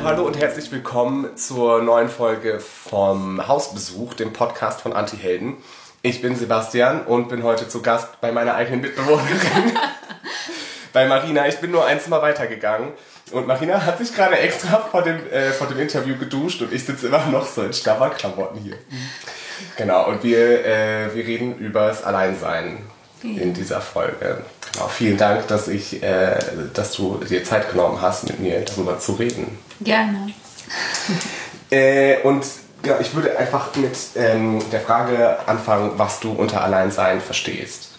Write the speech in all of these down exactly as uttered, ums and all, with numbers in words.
hallo und herzlich willkommen zur neuen Folge vom Hausbesuch, dem Podcast von Antihelden. Ich bin Sebastian und bin heute zu Gast bei meiner eigenen Mitbewohnerin, bei Marina. Ich bin nur ein Zimmer weitergegangen und Marina hat sich gerade extra vor dem, äh, vor dem Interview geduscht und ich sitze immer noch so in Schlabberklamotten hier. Genau, und wir, äh, wir reden übers Alleinsein in dieser Folge. Genau, vielen Dank, dass, ich, äh, dass du dir Zeit genommen hast, mit mir darüber zu reden. Gerne. äh, und ja, ich würde einfach mit ähm, der Frage anfangen, was du unter Alleinsein verstehst.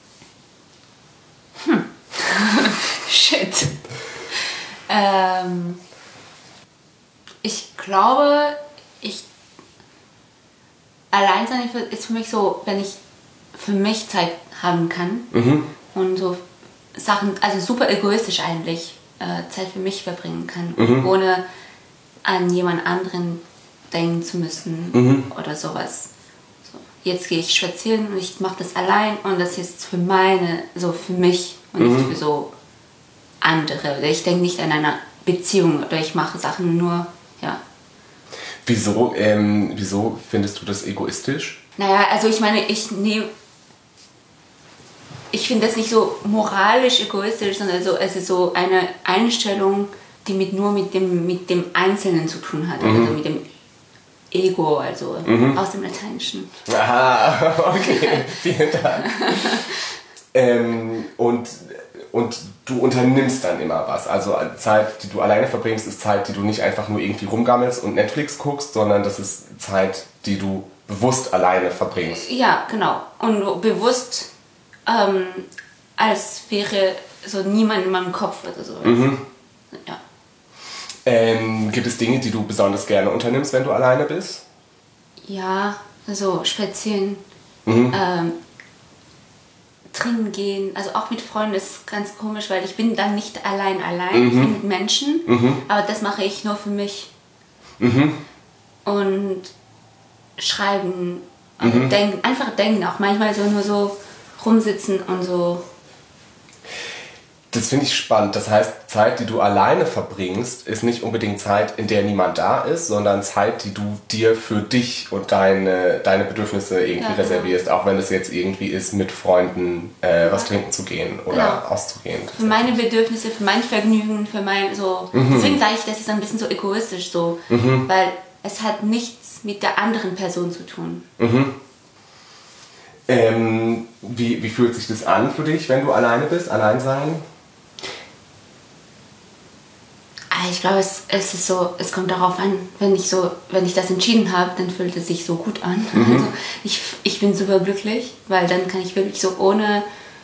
Hm. Shit. Ähm, ich glaube, ich Alleinsein ist für mich so, wenn ich für mich Zeit haben kann mhm. und so Sachen, also super egoistisch eigentlich, äh, Zeit für mich verbringen kann, mhm. ohne an jemand anderen denken zu müssen mhm. oder sowas. So, jetzt gehe ich spazieren und ich mache das allein und das ist für meine, so für mich und mhm. nicht für so andere. Oder ich denke nicht an eine Beziehung oder ich mache Sachen nur, ja. Wieso, ähm, wieso findest du das egoistisch? Naja, also ich meine, ich nehme ich finde das nicht so moralisch egoistisch, sondern so, es ist so eine Einstellung, die mit, nur mit dem, mit dem Einzelnen zu tun hat, mhm. also mit dem Ego, also mhm. aus dem Lateinischen. Aha, okay, vielen Dank. ähm, und, und du unternimmst dann immer was, also Zeit, die du alleine verbringst, ist Zeit, die du nicht einfach nur irgendwie rumgammelst und Netflix guckst, sondern das ist Zeit, die du bewusst alleine verbringst. Ja, genau, und bewusst Ähm, als wäre so niemand in meinem Kopf oder so. Mhm. Ja. Ähm, gibt es Dinge, die du besonders gerne unternimmst, wenn du alleine bist? Ja, also spazieren, mhm. ähm, trinken gehen, also auch mit Freunden ist ganz komisch, weil ich bin dann nicht allein allein, mhm. ich bin mit Menschen, mhm. aber das mache ich nur für mich. Mhm. Und schreiben, mhm. denken, einfach denken, auch manchmal so nur so rumsitzen und so. Das finde ich spannend. Das heißt, Zeit, die du alleine verbringst, ist nicht unbedingt Zeit, in der niemand da ist, sondern Zeit, die du dir für dich und deine, deine Bedürfnisse irgendwie ja, reservierst, genau. Auch wenn es jetzt irgendwie ist, mit Freunden äh, was trinken zu gehen oder genau. auszugehen. Für meine Bedürfnisse, für mein Vergnügen, für mein so. Mhm. Deswegen sage ich, das ist ein bisschen so egoistisch so, mhm. weil es hat nichts mit der anderen Person zu tun. Mhm. Ähm, wie, wie fühlt sich das an für dich, wenn du alleine bist, allein sein? Ich glaube, es, es ist so, es kommt darauf an, wenn ich so, wenn ich das entschieden habe, dann fühlt es sich so gut an. Mhm. Also ich, ich bin super glücklich, weil dann kann ich wirklich so ohne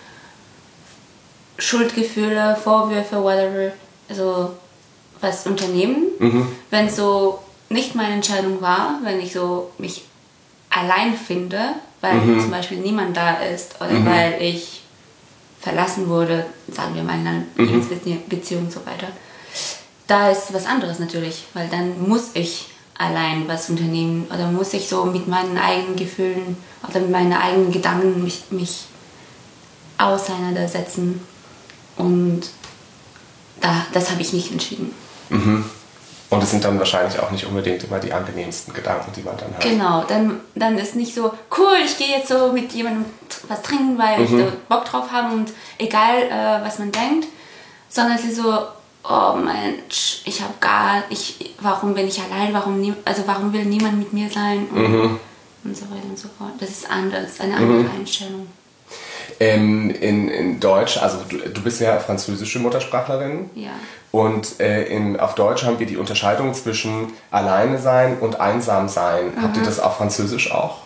Schuldgefühle, Vorwürfe, whatever, also was unternehmen. Mhm. Wenn es so nicht meine Entscheidung war, wenn ich so mich allein finde, weil mhm. zum Beispiel niemand da ist oder mhm. weil ich verlassen wurde, sagen wir mal in einer mhm. Beziehung und so weiter. Da ist was anderes natürlich, weil dann muss ich allein was unternehmen oder muss ich so mit meinen eigenen Gefühlen oder mit meinen eigenen Gedanken mich, mich auseinandersetzen und da, das habe ich nicht entschieden. Mhm. Und es sind dann wahrscheinlich auch nicht unbedingt immer die angenehmsten Gedanken, die man dann hat. Genau, dann, dann ist nicht so, cool, ich gehe jetzt so mit jemandem was trinken, weil mhm. ich so Bock drauf habe und egal, äh, was man denkt, sondern es ist so, oh Mensch, ich habe gar, ich, warum bin ich allein, warum, nie, also warum will niemand mit mir sein und, mhm. und so weiter und so fort. Das ist anders, eine andere mhm. Einstellung. Ähm, in, in Deutsch, also du, du bist ja französische Muttersprachlerin. Ja. Und äh, in, auf Deutsch haben wir die Unterscheidung zwischen alleine sein und einsam sein. Mhm. Habt ihr das auf Französisch auch?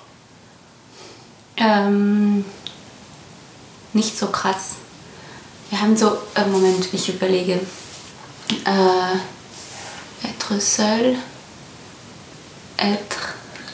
Ähm, nicht so krass. Wir haben so, äh, Moment, ich überlege. Äh, être seul, être.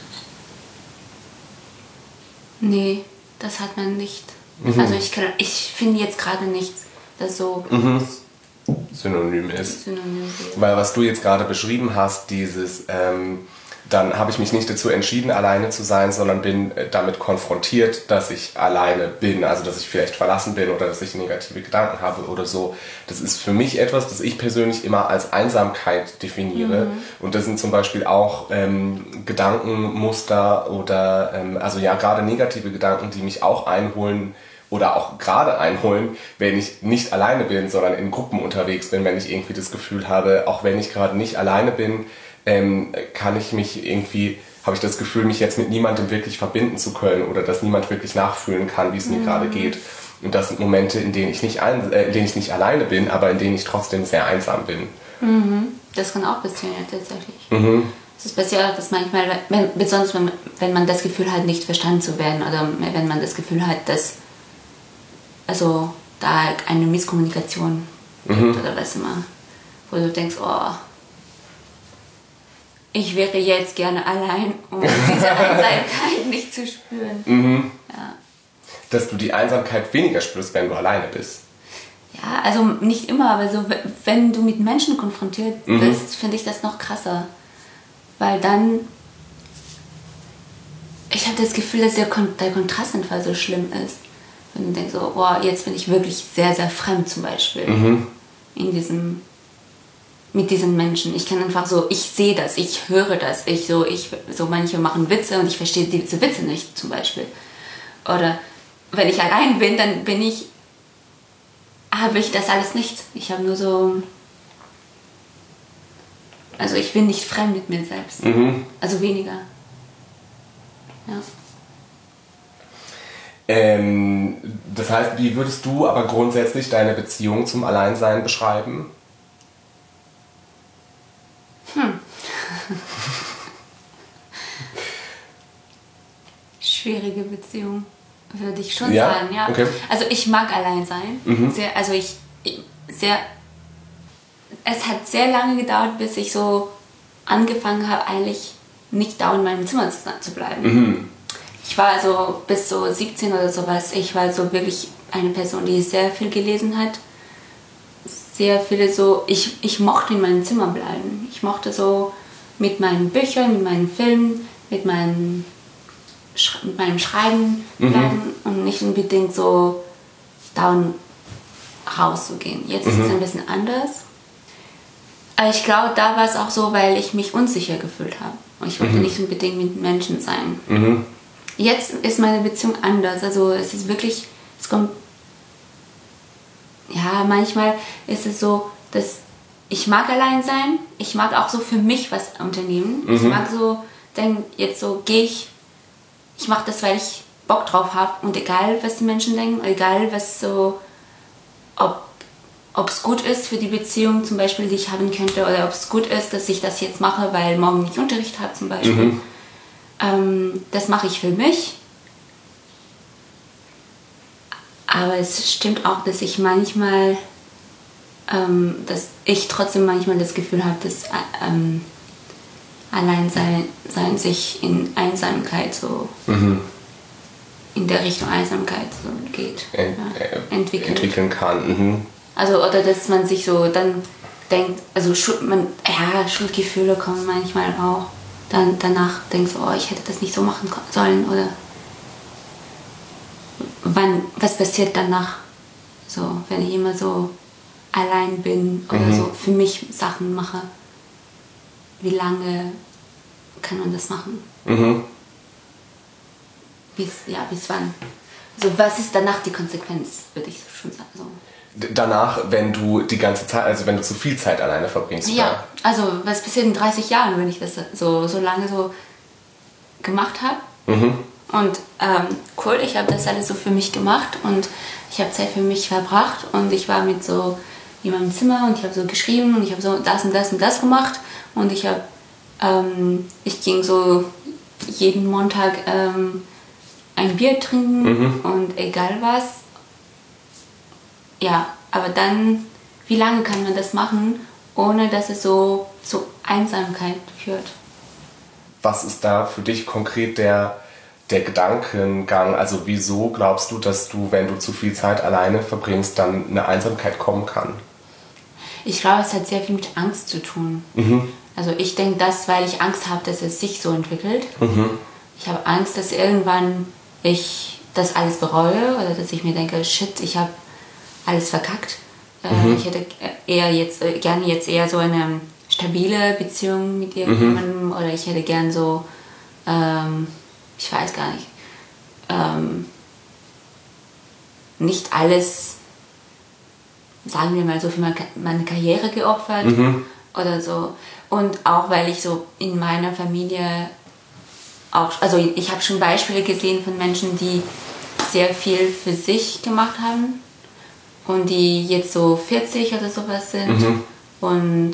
Nee, das hat man nicht. Mhm. Also ich, kann, ich finde jetzt gerade nichts, das so mhm. synonym ist. Synonym Weil was du jetzt gerade beschrieben hast, dieses ähm, dann habe ich mich nicht dazu entschieden, alleine zu sein, sondern bin damit konfrontiert, dass ich alleine bin, also dass ich vielleicht verlassen bin oder dass ich negative Gedanken habe oder so. Das ist für mich etwas, das ich persönlich immer als Einsamkeit definiere. Mhm. Und das sind zum Beispiel auch ähm, Gedankenmuster oder, ähm, also ja, gerade negative Gedanken, die mich auch einholen oder auch gerade einholen, wenn ich nicht alleine bin, sondern in Gruppen unterwegs bin, wenn ich irgendwie das Gefühl habe, auch wenn ich gerade nicht alleine bin, ähm, kann ich mich irgendwie, habe ich das Gefühl, mich jetzt mit niemandem wirklich verbinden zu können oder dass niemand wirklich nachfühlen kann, wie es mir mhm. gerade geht. Und das sind Momente, in denen ich nicht ein, äh, in denen ich nicht alleine bin, aber in denen ich trotzdem sehr einsam bin. Mhm. Das kann auch passieren, ja, tatsächlich. Mhm. Es passiert auch, dass manchmal, wenn, besonders wenn, wenn man das Gefühl hat, nicht verstanden zu werden oder wenn man das Gefühl hat, dass also da eine Misskommunikation gibt mhm. oder was immer, wo du denkst, oh, ich wäre jetzt gerne allein, um diese Einsamkeit nicht zu spüren. Mhm. Ja. Dass du die Einsamkeit weniger spürst, wenn du alleine bist. Ja, also nicht immer, aber so, wenn du mit Menschen konfrontiert mhm. bist, finde ich das noch krasser. Weil dann, ich habe das Gefühl, dass der, Kon- der Kontrastentfall so schlimm ist. Wenn du denkst, so, boah, jetzt bin ich wirklich sehr, sehr fremd zum Beispiel. Mhm. In diesem... mit diesen Menschen. Ich kann einfach so, ich sehe das, ich höre das, ich so, ich, so manche machen Witze und ich verstehe diese Witze nicht zum Beispiel. Oder wenn ich allein bin, dann bin ich, habe ich das alles nicht. Ich habe nur so, also ich bin nicht fremd mit mir selbst. Mhm. Also weniger. Ja. Ähm, das heißt, wie würdest du aber grundsätzlich deine Beziehung zum Alleinsein beschreiben? Hm. Schwierige Beziehung, würde ich schon ja? sagen, ja. Okay. Also ich mag allein sein. Mhm. Sehr, also ich, sehr, es hat sehr lange gedauert, bis ich so angefangen habe, eigentlich nicht dauernd in meinem Zimmer zu, zu bleiben. Mhm. Ich war so bis so siebzehn oder sowas, ich war so wirklich eine Person, die sehr viel gelesen hat. Sehr viele so, ich, ich mochte in meinem Zimmer bleiben. Ich mochte so mit meinen Büchern, mit meinen Filmen, mit, meinen, mit meinem Schreiben bleiben mhm. und nicht unbedingt so down rauszugehen. Jetzt mhm. ist es ein bisschen anders. Aber ich glaube, da war es auch so, weil ich mich unsicher gefühlt habe. Und ich wollte mhm. nicht unbedingt mit Menschen sein. Mhm. Jetzt ist meine Beziehung anders. Also es ist wirklich, es kommt ja, manchmal ist es so, dass ich mag allein sein, ich mag auch so für mich was unternehmen. Mhm. Ich mag so, denken, jetzt so gehe ich, ich mache das, weil ich Bock drauf habe und egal, was die Menschen denken, egal, was so, ob es gut ist für die Beziehung zum Beispiel, die ich haben könnte oder ob es gut ist, dass ich das jetzt mache, weil morgen nicht Unterricht habe zum Beispiel. Mhm. Ähm, das mache ich für mich. Aber es stimmt auch, dass ich manchmal, ähm, dass ich trotzdem manchmal das Gefühl habe, dass ähm, Alleinsein sein sich in Einsamkeit so, mhm. in der Richtung Einsamkeit so geht. Ent, ja, entwickelt. Entwickeln kann. Mhm. Also, oder dass man sich so dann denkt, also man, ja, Schuldgefühle kommen manchmal auch. Dann danach denkst du, oh, ich hätte das nicht so machen sollen oder wann, was passiert danach? So, wenn ich immer so allein bin oder mhm. so für mich Sachen mache. Wie lange kann man das machen? Mhm. Bis, ja, bis wann? So, was ist danach die Konsequenz, würde ich schon sagen. So. Danach, wenn du die ganze Zeit, also wenn du zu viel Zeit alleine verbringst? Ja, oder? Also was passiert in dreißig Jahren, wenn ich das so, so lange so gemacht habe? Mhm. Und ähm, cool, ich habe das alles so für mich gemacht und ich habe Zeit für mich verbracht und ich war mit so in meinem Zimmer und ich habe so geschrieben und ich habe so das und das und das gemacht und ich habe, ähm, ich ging so jeden Montag ähm, ein Bier trinken mhm. und egal was. Ja, aber dann, wie lange kann man das machen, ohne dass es so zu Einsamkeit führt? Was ist da für dich konkret der, der Gedankengang? Also wieso glaubst du, dass du, wenn du zu viel Zeit alleine verbringst, dann eine Einsamkeit kommen kann? Ich glaube, es hat sehr viel mit Angst zu tun. Mhm. Also ich denke das, weil ich Angst habe, dass es sich so entwickelt. Mhm. Ich habe Angst, dass irgendwann ich das alles bereue oder dass ich mir denke, shit, ich habe alles verkackt. Mhm. Ich hätte eher jetzt äh, gerne jetzt eher so eine stabile Beziehung mit irgendjemandem, mhm. oder ich hätte gern so, ähm, ich weiß gar nicht, ähm, nicht alles, sagen wir mal so, für meine Karriere geopfert, mhm. oder so. Und auch weil ich so in meiner Familie auch, also ich habe schon Beispiele gesehen von Menschen, die sehr viel für sich gemacht haben und die jetzt so vierzig oder sowas sind, mhm. und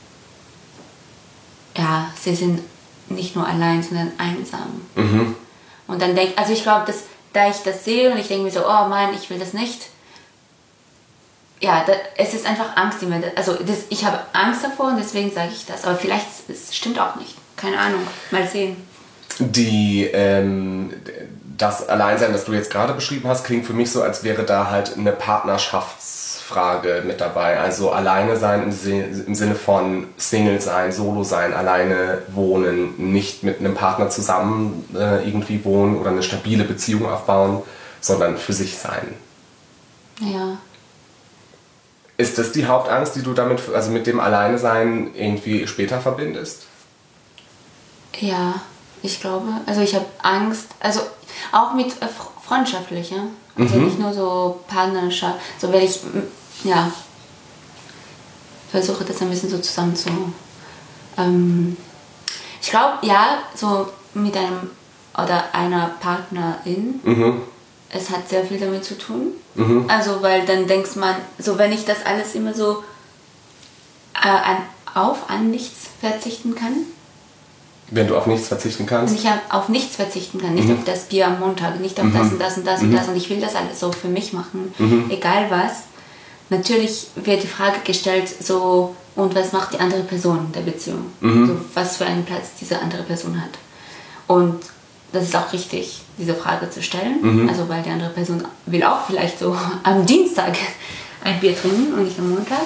ja, sie sind nicht nur allein, sondern einsam. Mhm. Und dann denke also ich glaube, dass da ich das sehe und ich denke mir so, oh Mann, ich will das nicht. Ja, da, es ist einfach Angst, die mir, also das, ich habe Angst davor und deswegen sage ich das. Aber vielleicht es stimmt auch nicht. Keine Ahnung. Mal sehen. Die, ähm, das Alleinsein, das du jetzt gerade beschrieben hast, klingt für mich so, als wäre da halt eine Partnerschaftsfrage mit dabei. Also alleine sein im, Sinne, im Sinne von Single sein, Solo sein, alleine wohnen, nicht mit einem Partner zusammen äh, irgendwie wohnen oder eine stabile Beziehung aufbauen, sondern für sich sein. Ja. Ist das die Hauptangst, die du damit, also mit dem Alleine-Sein irgendwie später verbindest? Ja, ich glaube. Also ich habe Angst, also auch mit äh, freundschaftlicher, also mhm. nicht nur so Partnerschaft, so werde ich, ja, versuche das ein bisschen so zusammen zu, ähm, ich glaube, ja, so mit einem oder einer Partnerin, mhm. es hat sehr viel damit zu tun. Mhm. Also, weil dann denkst man, so wenn ich das alles immer so äh, an, auf an nichts verzichten kann. Wenn du auf nichts verzichten kannst? Wenn ich auf nichts verzichten kann, nicht mhm. auf das Bier am Montag, nicht auf mhm. das und das und das mhm. und das und ich will das alles so für mich machen, mhm. egal was. Natürlich wird die Frage gestellt, so, und was macht die andere Person der Beziehung? Mhm. So, was für einen Platz diese andere Person hat. Und das ist auch richtig, diese Frage zu stellen. Mhm. Also weil die andere Person will auch vielleicht so am Dienstag ein Bier trinken und nicht am Montag.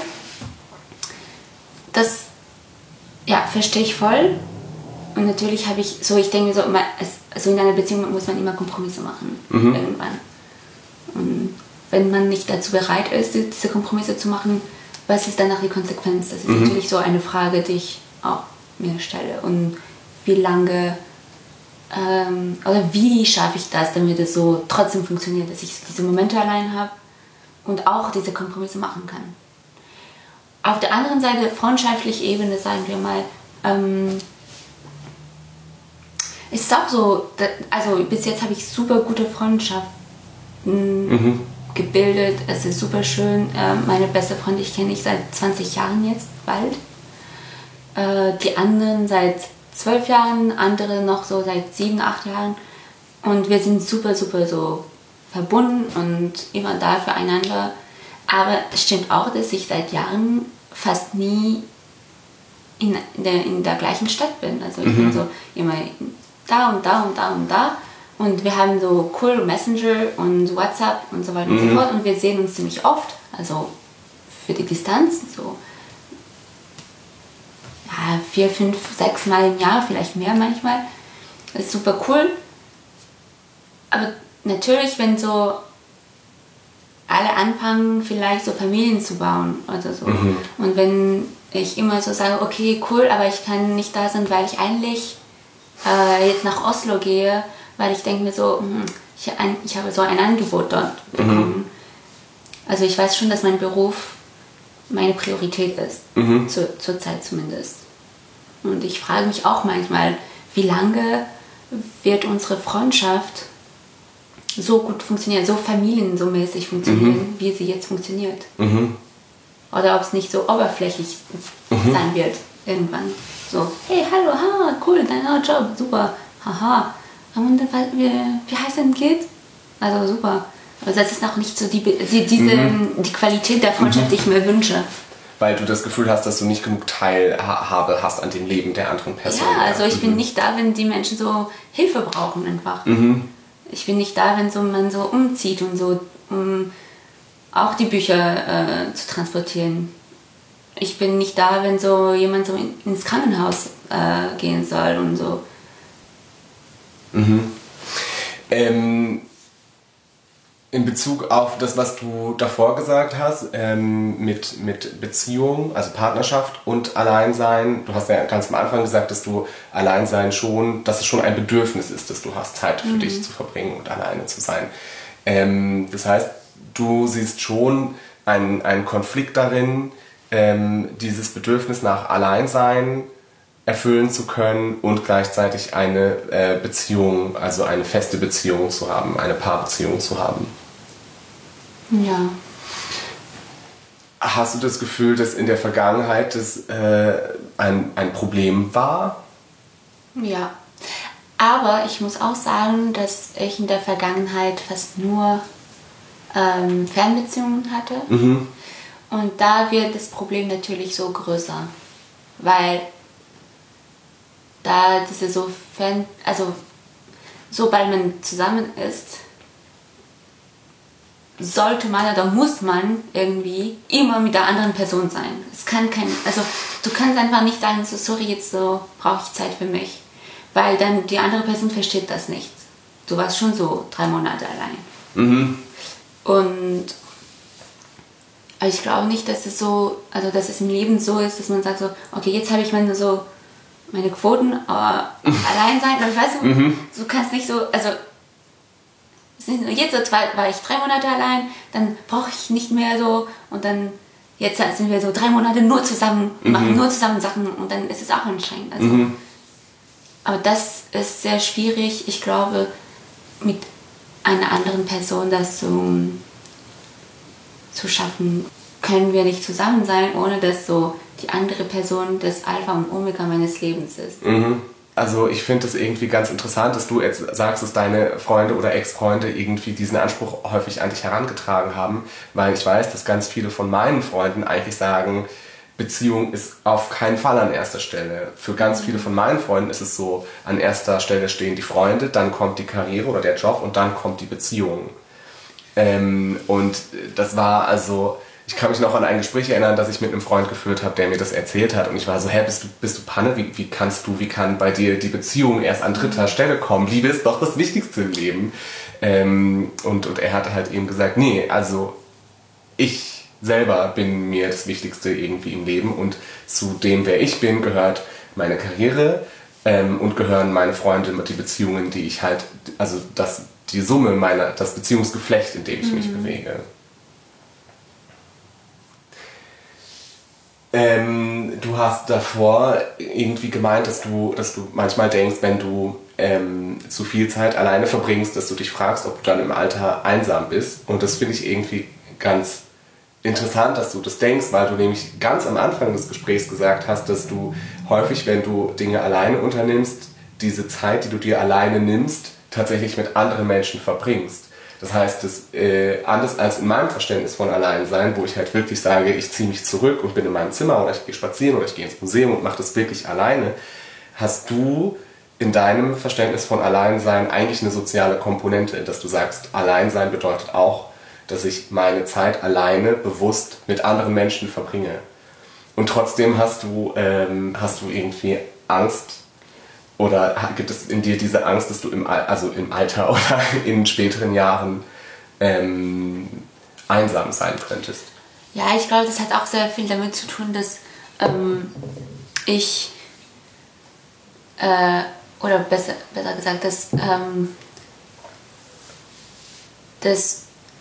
Das, ja, verstehe ich voll. Und natürlich habe ich so, ich denke mir so, immer, es, so in einer Beziehung muss man immer Kompromisse machen. Mhm. Irgendwann. Und wenn man nicht dazu bereit ist, diese Kompromisse zu machen, was ist danach die Konsequenz? Das ist mhm. natürlich so eine Frage, die ich auch mir stelle. Und wie lange... Ähm, oder wie schaffe ich das, damit es so trotzdem funktioniert, dass ich diese Momente allein habe und auch diese Kompromisse machen kann. Auf der anderen Seite, freundschaftliche Ebene, sagen wir mal, ähm, ist es auch so, da, also bis jetzt habe ich super gute Freundschaften mhm. gebildet, es ist super schön. Äh, meine beste Freundin, ich kenne ich seit zwanzig Jahren jetzt, bald. Äh, die anderen seit zwölf Jahren, andere noch so seit sieben, acht Jahren. Und wir sind super, super so verbunden und immer da füreinander. Aber es stimmt auch, dass ich seit Jahren fast nie in der, in der gleichen Stadt bin. Also ich mhm. bin so immer da und da und da und da. Und wir haben so cool Messenger und WhatsApp und so weiter mhm. und so fort. Und wir sehen uns ziemlich oft. Also für die Distanz so. Ja, vier, fünf, sechs Mal im Jahr, vielleicht mehr manchmal. Das ist super cool. Aber natürlich, wenn so alle anfangen, vielleicht so Familien zu bauen oder so. Mhm. Und wenn ich immer so sage, okay, cool, aber ich kann nicht da sein, weil ich eigentlich äh, jetzt nach Oslo gehe, weil ich denke mir so, ich, ein, ich habe so ein Angebot dort bekommen. Mhm. Also ich weiß schon, dass mein Beruf meine Priorität ist, mhm. zu, zur Zeit zumindest. Und ich frage mich auch manchmal, wie lange wird unsere Freundschaft so gut funktionieren, so familien so mäßig funktionieren, mhm. wie sie jetzt funktioniert. Mhm. Oder ob es nicht so oberflächlich mhm. sein wird irgendwann. So, hey, hallo, ha, cool, dein neuer Job, super, haha. Und wie, wie heißt dein Kind? Also super. Also das ist noch nicht so die, die, diese, mhm. die Qualität der Freundschaft, mhm. die ich mir wünsche. Weil du das Gefühl hast, dass du nicht genug Teilhabe hast an dem Leben der anderen Person. Ja, also ich mhm. bin nicht da, wenn die Menschen so Hilfe brauchen einfach. Mhm. Ich bin nicht da, wenn so, man so umzieht und so, um auch die Bücher äh, zu transportieren. ich bin nicht da, wenn so jemand so in, ins Krankenhaus äh, gehen soll und so. Mhm. Ähm, in Bezug auf das, was du davor gesagt hast, ähm, mit, mit Beziehung, also Partnerschaft und Alleinsein. Du hast ja ganz am Anfang gesagt, dass du Alleinsein schon, dass es schon ein Bedürfnis ist, dass du hast, Zeit für mhm. dich zu verbringen und alleine zu sein. Ähm, das heißt, du siehst schon einen, einen Konflikt darin, ähm, dieses Bedürfnis nach Alleinsein erfüllen zu können und gleichzeitig eine äh, Beziehung, also eine feste Beziehung zu haben, eine Paarbeziehung zu haben. Ja. Hast du das Gefühl, dass in der Vergangenheit das äh, ein, ein Problem war? Ja. Aber ich muss auch sagen, dass ich in der Vergangenheit fast nur ähm, Fernbeziehungen hatte. Mhm. Und da wird das Problem natürlich so größer. Weil da diese so Fern... Also sobald man zusammen ist, sollte man oder muss man irgendwie immer mit der anderen Person sein. Es kann kein, also du kannst einfach nicht sagen, so sorry, jetzt so brauche ich Zeit für mich, weil dann die andere Person versteht das nicht. Du warst schon so drei Monate allein. Mhm. Und aber ich glaube nicht, dass es so, also dass es im Leben so ist, dass man sagt so, okay, jetzt habe ich meine so meine Quoten, aber allein sein, aber weißt du, mhm. du kannst nicht so, also jetzt war ich drei Monate allein, dann brauche ich nicht mehr so und dann jetzt sind wir so drei Monate nur zusammen, mhm. machen nur zusammen Sachen und dann ist es auch anstrengend. Also, mhm. Aber das ist sehr schwierig, ich glaube, mit einer anderen Person das so zu schaffen. Können wir nicht zusammen sein, ohne dass so die andere Person das Alpha und Omega meines Lebens ist. Mhm. Also ich finde es irgendwie ganz interessant, dass du jetzt sagst, dass deine Freunde oder Ex-Freunde irgendwie diesen Anspruch häufig an dich herangetragen haben, weil ich weiß, dass ganz viele von meinen Freunden eigentlich sagen, Beziehung ist auf keinen Fall an erster Stelle. Für ganz viele von meinen Freunden ist es so, an erster Stelle stehen die Freunde, dann kommt die Karriere oder der Job und dann kommt die Beziehung. Ähm, und das war also... Ich kann mich noch an ein Gespräch erinnern, das ich mit einem Freund geführt habe, der mir das erzählt hat. Und ich war so, hä, bist du, bist du Panne? Wie, wie kannst du, wie kann bei dir die Beziehung erst an dritter Stelle kommen? Liebe ist doch das Wichtigste im Leben. Ähm, und, und er hat halt eben gesagt, nee, also ich selber bin mir das Wichtigste irgendwie im Leben. Und zu dem, wer ich bin, gehört meine Karriere ähm, und gehören meine Freunde, die Beziehungen, die ich halt, also das, die Summe meiner, das Beziehungsgeflecht, in dem ich mhm. mich bewege. Ähm, du hast davor irgendwie gemeint, dass du, dass du manchmal denkst, wenn du ähm, zu viel Zeit alleine verbringst, dass du dich fragst, ob du dann im Alter einsam bist. Und das finde ich irgendwie ganz interessant, dass du das denkst, weil du nämlich ganz am Anfang des Gesprächs gesagt hast, dass du häufig, wenn du Dinge alleine unternimmst, diese Zeit, die du dir alleine nimmst, tatsächlich mit anderen Menschen verbringst. Das heißt, dass, äh, anders als in meinem Verständnis von Alleinsein, wo ich halt wirklich sage, ich ziehe mich zurück und bin in meinem Zimmer oder ich gehe spazieren oder ich gehe ins Museum und mache das wirklich alleine, hast du in deinem Verständnis von Alleinsein eigentlich eine soziale Komponente, dass du sagst, Alleinsein bedeutet auch, dass ich meine Zeit alleine bewusst mit anderen Menschen verbringe. Und trotzdem hast du, ähm, hast du irgendwie Angst. Oder gibt es in dir diese Angst, dass du im, also im Alter oder in späteren Jahren ähm, einsam sein könntest? Ja, ich glaube, das hat auch sehr viel damit zu tun, dass ähm, ich, äh, oder besser, besser gesagt, dass ähm, das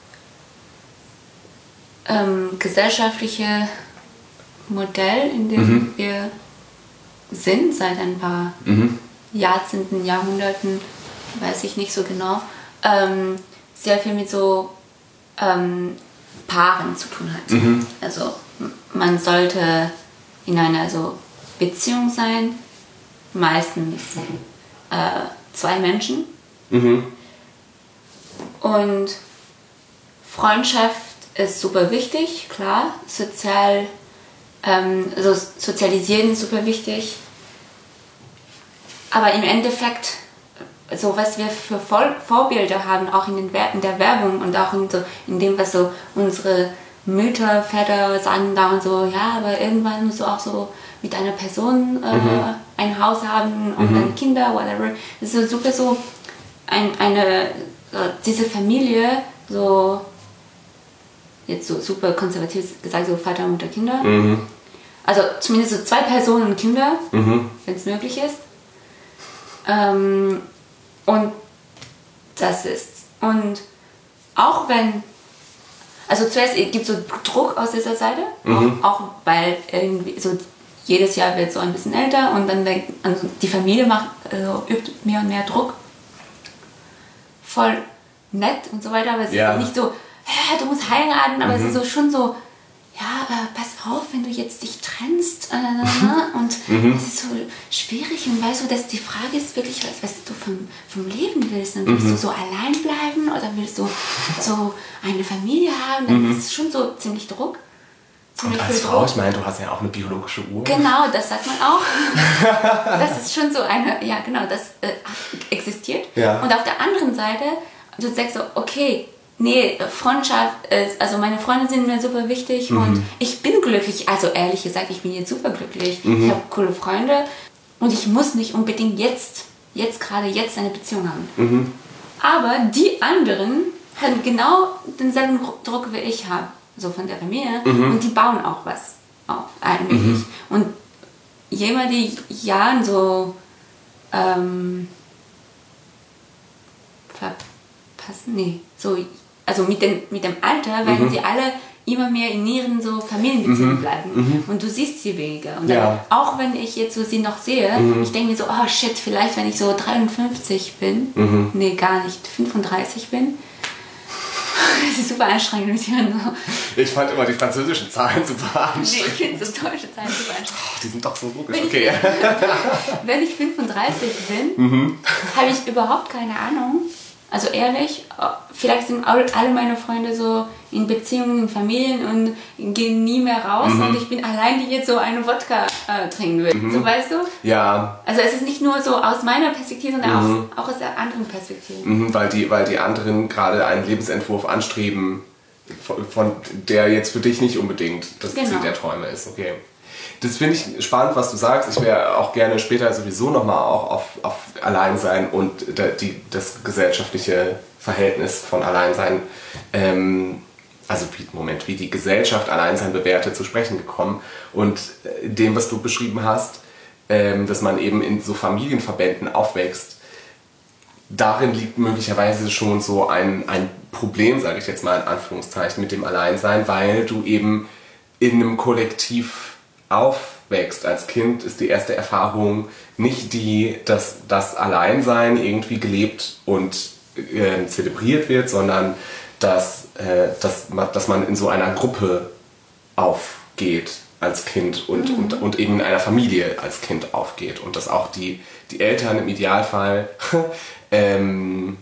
ähm, gesellschaftliche Modell, in dem mhm. wir sind, seit ein paar mhm. Jahrzehnten, Jahrhunderten, weiß ich nicht so genau, ähm, sehr viel mit so ähm, Paaren zu tun hat. Mhm. Also man sollte in einer so Beziehung sein, meistens äh, zwei Menschen. Mhm. Und Freundschaft ist super wichtig, klar, sozial Ähm, also Sozialisieren ist super wichtig. Aber im Endeffekt, so was wir für Vor- Vorbilder haben, auch in, den Wer- in der Werbung und auch in, so, in dem, was so unsere Mütter, Väter sagen da und so, ja, aber irgendwann musst du auch so mit einer Person äh, mhm. ein Haus haben und mhm. dann Kinder, whatever. Das ist so super so ein, eine, so diese Familie, so jetzt so super konservativ gesagt, so Vater, Mutter, Kinder. Mhm. Also zumindest so zwei Personen und Kinder, mhm. wenn es möglich ist. Ähm, und das ist. Und auch wenn, also zuerst gibt es so Druck aus dieser Seite, mhm. auch, auch weil irgendwie so jedes Jahr wird so ein bisschen älter und dann denkt, also die Familie macht, also übt mehr und mehr Druck. Voll nett und so weiter, aber es ja. ist nicht so, ja, du musst heiraten, aber mhm. es ist so schon so, ja, aber pass auf, wenn du jetzt dich trennst äh, und mhm. es ist so schwierig und weißt du, dass die Frage ist wirklich, was, was du vom, vom Leben willst. Dann willst mhm. du so allein bleiben oder willst du so eine Familie haben? Dann mhm. ist es schon so ziemlich Druck. Ziemlich und als Frau, Druck. Ich meine, du hast ja auch eine biologische Uhr. Genau, das sagt man auch. Das ist schon so eine, ja genau, das äh, existiert. Ja. Und auf der anderen Seite, du sagst so, okay, nee, Freundschaft ist, also meine Freunde sind mir super wichtig mhm. und ich bin glücklich, also ehrlich gesagt, ich bin jetzt super glücklich. Mhm. Ich habe coole Freunde und ich muss nicht unbedingt jetzt, jetzt gerade jetzt eine Beziehung haben. Mhm. Aber die anderen haben genau denselben Druck wie ich habe, so von der Familie mhm. und die bauen auch was auf, allmählich. Mhm. Und jemand, die Jahren so ähm, verpassen, nee, so also mit dem, mit dem Alter werden mhm. sie alle immer mehr in ihren so Familienbeziehungen mhm. bleiben. Mhm. Und du siehst sie weniger. Und ja. dann, auch wenn ich jetzt so sie noch sehe, mhm. ich denke mir so, oh shit, vielleicht wenn ich so dreiundfünfzig bin, mhm. nee, gar nicht, fünfunddreißig bin, das ist super anstrengend mit ihnen. Ich fand immer die französischen Zahlen super anstrengend. Nee, ich finde so deutsche Zahlen super anstrengend. Oh, die sind doch so logisch, wenn okay. Ich, wenn ich fünfunddreißig bin, mhm. habe ich überhaupt keine Ahnung. Also ehrlich, vielleicht sind alle meine Freunde so in Beziehungen, in Familien und gehen nie mehr raus mhm. und ich bin allein, die jetzt so einen Wodka äh, trinken will. Mhm. So, weißt du? Ja. Also es ist nicht nur so aus meiner Perspektive, sondern mhm. auch, auch aus der anderen Perspektive. Mhm, weil, die, weil die anderen gerade einen Lebensentwurf anstreben, von, von der jetzt für dich nicht unbedingt das genau. Ziel der Träume ist. Okay. Das finde ich spannend, was du sagst. Ich wäre auch gerne später sowieso nochmal auch auf, auf Alleinsein und die, das gesellschaftliche Verhältnis von Alleinsein, ähm, also wie, Moment, wie die Gesellschaft Alleinsein bewertet, zu sprechen gekommen. Und dem, was du beschrieben hast, ähm, dass man eben in so Familienverbänden aufwächst, darin liegt möglicherweise schon so ein, ein Problem, sage ich jetzt mal in Anführungszeichen, mit dem Alleinsein, weil du eben in einem Kollektiv aufwächst als Kind, ist die erste Erfahrung nicht die, dass das Alleinsein irgendwie gelebt und äh, zelebriert wird, sondern dass, äh, dass, dass man in so einer Gruppe aufgeht als Kind und, mhm. und, und eben in einer Familie als Kind aufgeht und dass auch die, die Eltern im Idealfall ähm,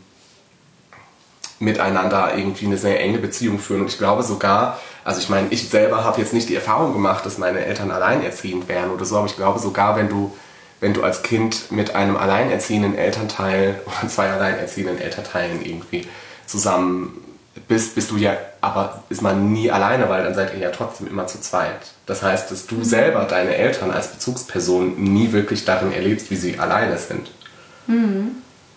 miteinander irgendwie eine sehr enge Beziehung führen. Und ich glaube sogar, also ich meine, ich selber habe jetzt nicht die Erfahrung gemacht, dass meine Eltern alleinerziehend wären oder so, aber ich glaube sogar, wenn du, wenn du als Kind mit einem alleinerziehenden Elternteil oder zwei alleinerziehenden Elternteilen irgendwie zusammen bist, bist du ja, aber ist man nie alleine, weil dann seid ihr ja trotzdem immer zu zweit. Das heißt, dass du selber deine Eltern als Bezugsperson nie wirklich darin erlebst, wie sie alleine sind. Mhm.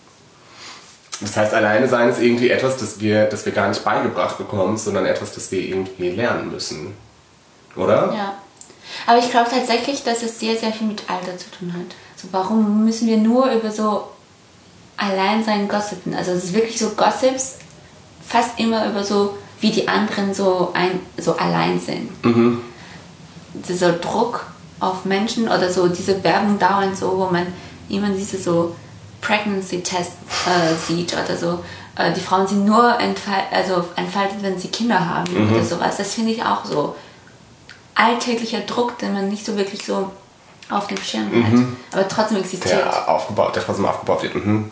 Das heißt, alleine sein ist irgendwie etwas, das wir, das wir gar nicht beigebracht bekommen, sondern etwas, das wir irgendwie lernen müssen. Oder? Ja. Aber ich glaube tatsächlich, dass es sehr, sehr viel mit Alter zu tun hat. So, warum müssen wir nur über so Alleinsein gossipen? Also es ist wirklich so Gossips, fast immer über so, wie die anderen so, ein, so allein sind. Mhm. Dieser Druck auf Menschen oder so, diese Werbung dauernd so, wo man immer diese so Pregnancy-Test äh, sieht oder so. Äh, die Frauen sind nur entfal- also entfaltet, wenn sie Kinder haben mhm. oder sowas. Das finde ich auch so alltäglicher Druck, den man nicht so wirklich so auf dem Schirm mhm. hat. Aber trotzdem existiert. Der aufgebaut, der trotzdem aufgebaut wird. Mhm.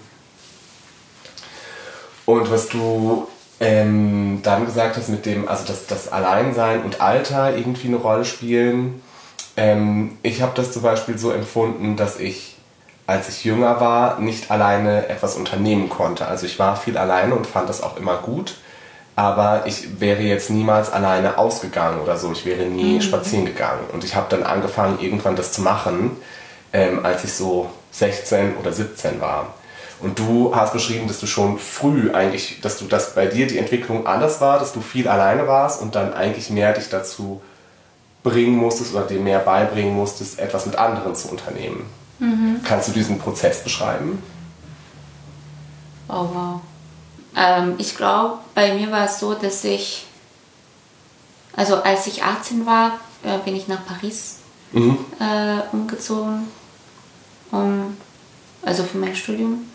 Und was du ähm, dann gesagt hast mit dem, also dass das Alleinsein und Alter irgendwie eine Rolle spielen. Ähm, ich habe das zum Beispiel so empfunden, dass ich als ich jünger war, nicht alleine etwas unternehmen konnte. Also ich war viel alleine und fand das auch immer gut. aber ich wäre jetzt niemals alleine ausgegangen oder so. Ich wäre nie mhm. spazieren gegangen. Und ich habe dann angefangen, irgendwann das zu machen, ähm, als ich so sechzehn oder siebzehn war. Und du hast beschrieben, dass du schon früh eigentlich, dass du das bei dir die Entwicklung anders war, dass du viel alleine warst und dann eigentlich mehr dich dazu bringen musstest oder dir mehr beibringen musstest, etwas mit anderen zu unternehmen. Mhm. Kannst du diesen Prozess beschreiben? Oh wow. Ähm, ich glaube, bei mir war es so, dass ich, also als ich achtzehn war, äh, bin ich nach Paris mhm. äh, umgezogen, um, also für mein Studium.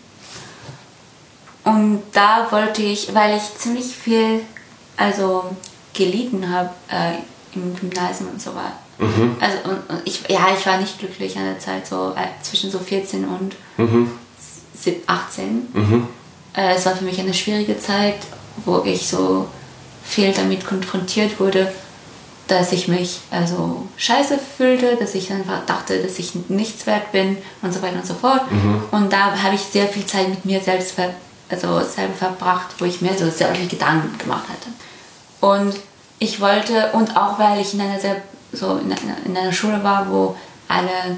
Und da wollte ich, weil ich ziemlich viel also gelitten habe äh, im Gymnasium und so weiter. Mhm. Also und, und ich, ja, ich war nicht glücklich an der Zeit, so äh, zwischen so vierzehn und mhm. achtzehn. Mhm. Äh, es war für mich eine schwierige Zeit, wo ich so viel damit konfrontiert wurde, dass ich mich also scheiße fühlte, dass ich einfach dachte, dass ich nichts wert bin und so weiter und so fort. Mhm. Und da habe ich sehr viel Zeit mit mir selbst ver also selber verbracht, wo ich mir so sehr viele Gedanken gemacht hatte. Und ich wollte, und auch weil ich in einer sehr, so in einer, in einer Schule war, wo alle,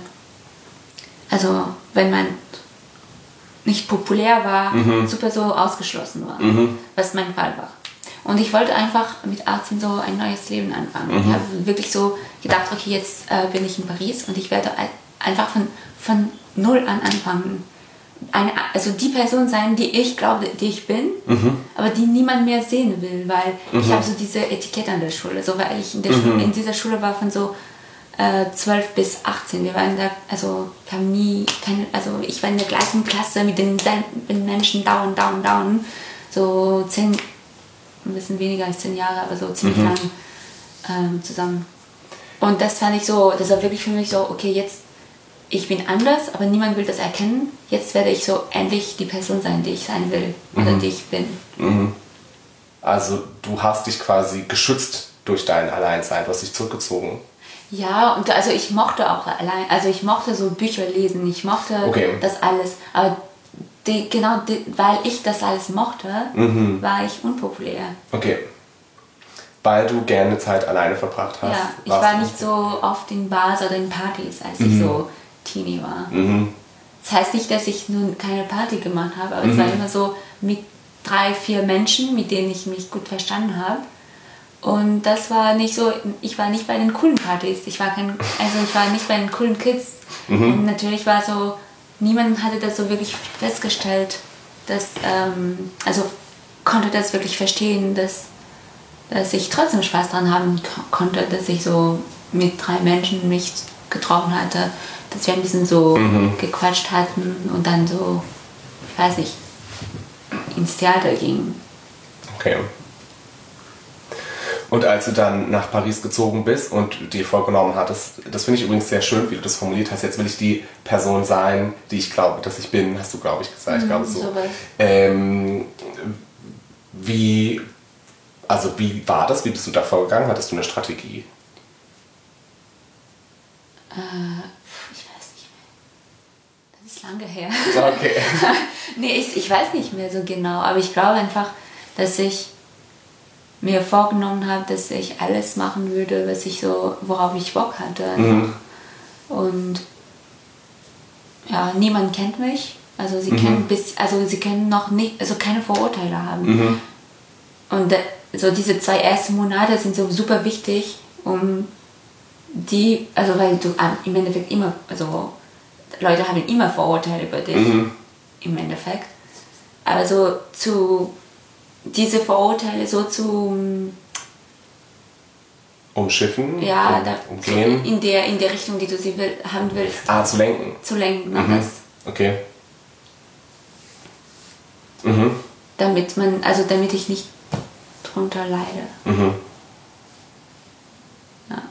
also wenn man nicht populär war, mhm. super so ausgeschlossen war, mhm. was mein Fall war. Und ich wollte einfach mit achtzehn so ein neues Leben anfangen. Mhm. Ich habe wirklich so gedacht, okay, jetzt äh, bin ich in Paris und ich werde einfach von, von null an anfangen. Eine, also die Person sein, die ich glaube, die ich bin, mhm. aber die niemand mehr sehen will, weil mhm. ich habe so diese Etikette an der Schule, so weil ich in, der mhm. Schule, in dieser Schule war von so äh, zwölf bis achtzehn. Wir waren da, also wir haben nie keine, also ich war in der gleichen Klasse mit den selben Menschen dauernd, dauernd, dauernd, so zehn, ein bisschen weniger als zehn Jahre, aber so ziemlich mhm. lang ähm, zusammen. Und das fand ich so, das war wirklich für mich so, okay, jetzt ich bin anders, aber niemand will das erkennen. Jetzt werde ich so endlich die Person sein, die ich sein will oder mhm. die ich bin. Mhm. Also du hast dich quasi geschützt durch dein Alleinsein, du hast dich zurückgezogen. Ja, und also ich mochte auch allein, also ich mochte so Bücher lesen, ich mochte okay. das alles, aber die, genau die, weil ich das alles mochte, mhm. war ich unpopulär. Okay. Weil du gerne Zeit alleine verbracht hast? Ja, ich war nicht so oft in Bars oder in Partys, als mhm. ich so Teenie war. Mhm. Das heißt nicht, dass ich nun keine Party gemacht habe, aber mhm. es war immer so mit drei, vier Menschen, mit denen ich mich gut verstanden habe. Und das war nicht so, ich war nicht bei den coolen Partys, ich war kein, also ich war nicht bei den coolen Kids. Mhm. Und natürlich war so, niemand hatte das so wirklich festgestellt, dass, ähm, also konnte das wirklich verstehen, dass, dass ich trotzdem Spaß dran haben konnte, dass ich so mit drei Menschen mich getroffen hatte, dass wir ein bisschen so mhm. gequatscht hatten und dann so, ich weiß nicht, ins Theater gingen. Okay. Und als du dann nach Paris gezogen bist und dir vorgenommen hattest, das finde ich übrigens sehr schön, wie du das formuliert hast, jetzt will ich die Person sein, die ich glaube, dass ich bin, hast du, glaube ich, gesagt. Mhm, ich glaube so. so ähm, wie, also wie war das? Wie bist du da vorgegangen? Hattest du eine Strategie? Äh, ich weiß nicht mehr. Das ist lange her. Okay. nee, ich, ich weiß nicht mehr so genau, aber ich glaube einfach, dass ich mir vorgenommen habe, dass ich alles machen würde, was ich so, worauf ich Bock hatte. Mhm. Und ja, niemand kennt mich. Also sie mhm. kennen bis, also sie können noch nicht, also keine Vorurteile haben. Mhm. Und so diese zwei ersten Monate sind so super wichtig, um die, also weil du im Endeffekt immer, also Leute haben immer Vorurteile über dich, mhm. im Endeffekt. Aber so zu diese Vorurteile so zu umschiffen, ja, um, da, umgehen. So in der in der Richtung, die du sie will, haben willst. Ah, zu lenken. Zu lenken, mhm. das. Okay. Mhm. Damit man, also damit ich nicht drunter leide. Mhm. Ja.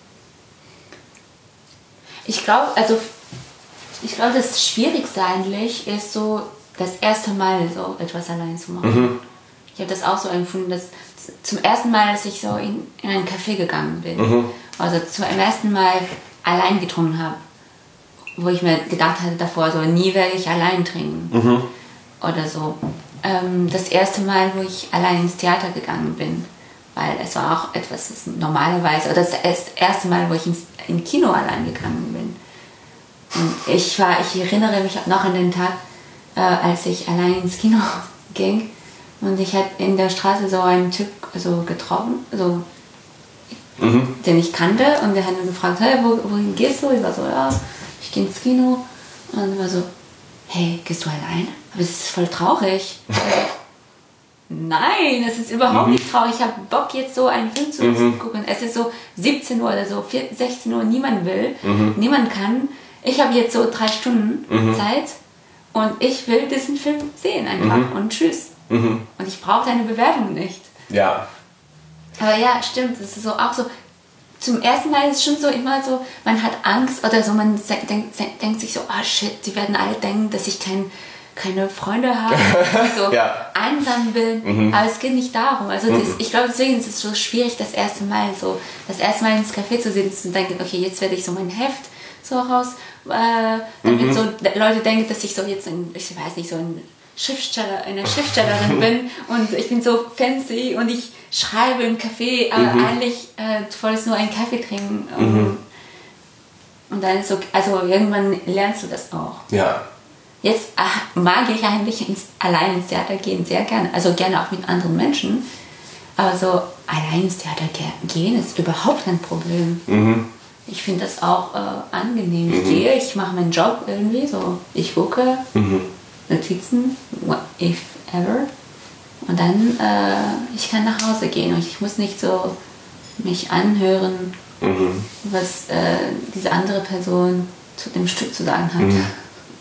Ich glaube, also ich glaube, das Schwierigste eigentlich ist so das erste Mal so etwas allein zu machen. Mhm. Ich habe das auch so empfunden, dass zum ersten Mal, als ich so in, in einen Café gegangen bin, mhm. also zum ersten Mal allein getrunken habe, wo ich mir gedacht hatte davor, so nie werde ich allein trinken mhm. oder so. ähm, das erste Mal, wo ich allein ins Theater gegangen bin. Weil es war auch etwas, das normalerweise, oder das erste Mal, wo ich ins in Kino allein gegangen bin. Und ich war, ich erinnere mich noch an den Tag, äh, als ich allein ins Kino ging. Und ich hatte in der Straße so einen Typ so getroffen, so, mhm. den ich kannte. Und der hat mir gefragt, hey, wo, wohin gehst du? Ich war so, ja, ich gehe ins Kino. Und er war so, hey, gehst du alleine? Aber es ist voll traurig. Nein, es ist überhaupt mhm. nicht traurig. Ich habe Bock, jetzt so einen Film zu mhm. gucken. Es ist so siebzehn Uhr oder so, sechzehn Uhr, niemand will, mhm. niemand kann. Ich habe jetzt so drei Stunden mhm. Zeit und ich will diesen Film sehen einfach mhm. und tschüss. Mhm. Und ich brauche deine Bewertung nicht. Ja. Aber ja, stimmt, es ist so auch so, zum ersten Mal ist es schon so immer so, man hat Angst oder so, man denkt, denkt sich so, ah oh shit, die werden alle denken, dass ich kein keine Freunde habe, dass ich so ja. einsam bin, mhm. aber es geht nicht darum. Also das, ich glaube, deswegen ist es so schwierig, das erste Mal so, das erste Mal ins Café zu sitzen und denken, okay, jetzt werde ich so mein Heft so raus, äh, damit mhm. so Leute denken, dass ich so jetzt, ein, ich weiß nicht, so ein Schriftsteller, eine Schriftstellerin bin und ich bin so fancy und ich schreibe im Café, aber mhm. eigentlich äh, du wolltest nur einen Kaffee trinken und, mhm. und dann ist so, also irgendwann lernst du das auch. Ja. Jetzt ach, mag ich eigentlich ins, allein ins Theater gehen, sehr gerne. Also gerne auch mit anderen Menschen. Aber so allein ins Theater gehen ist überhaupt kein Problem. Mhm. Ich finde das auch äh, angenehm. Mhm. Ich gehe, ich mache meinen Job irgendwie so. Ich gucke, mhm. Notizen, if ever. Und dann, äh, ich kann nach Hause gehen. Und ich muss nicht so mich anhören, mhm. was äh, diese andere Person zu dem Stück zu sagen hat. Mhm.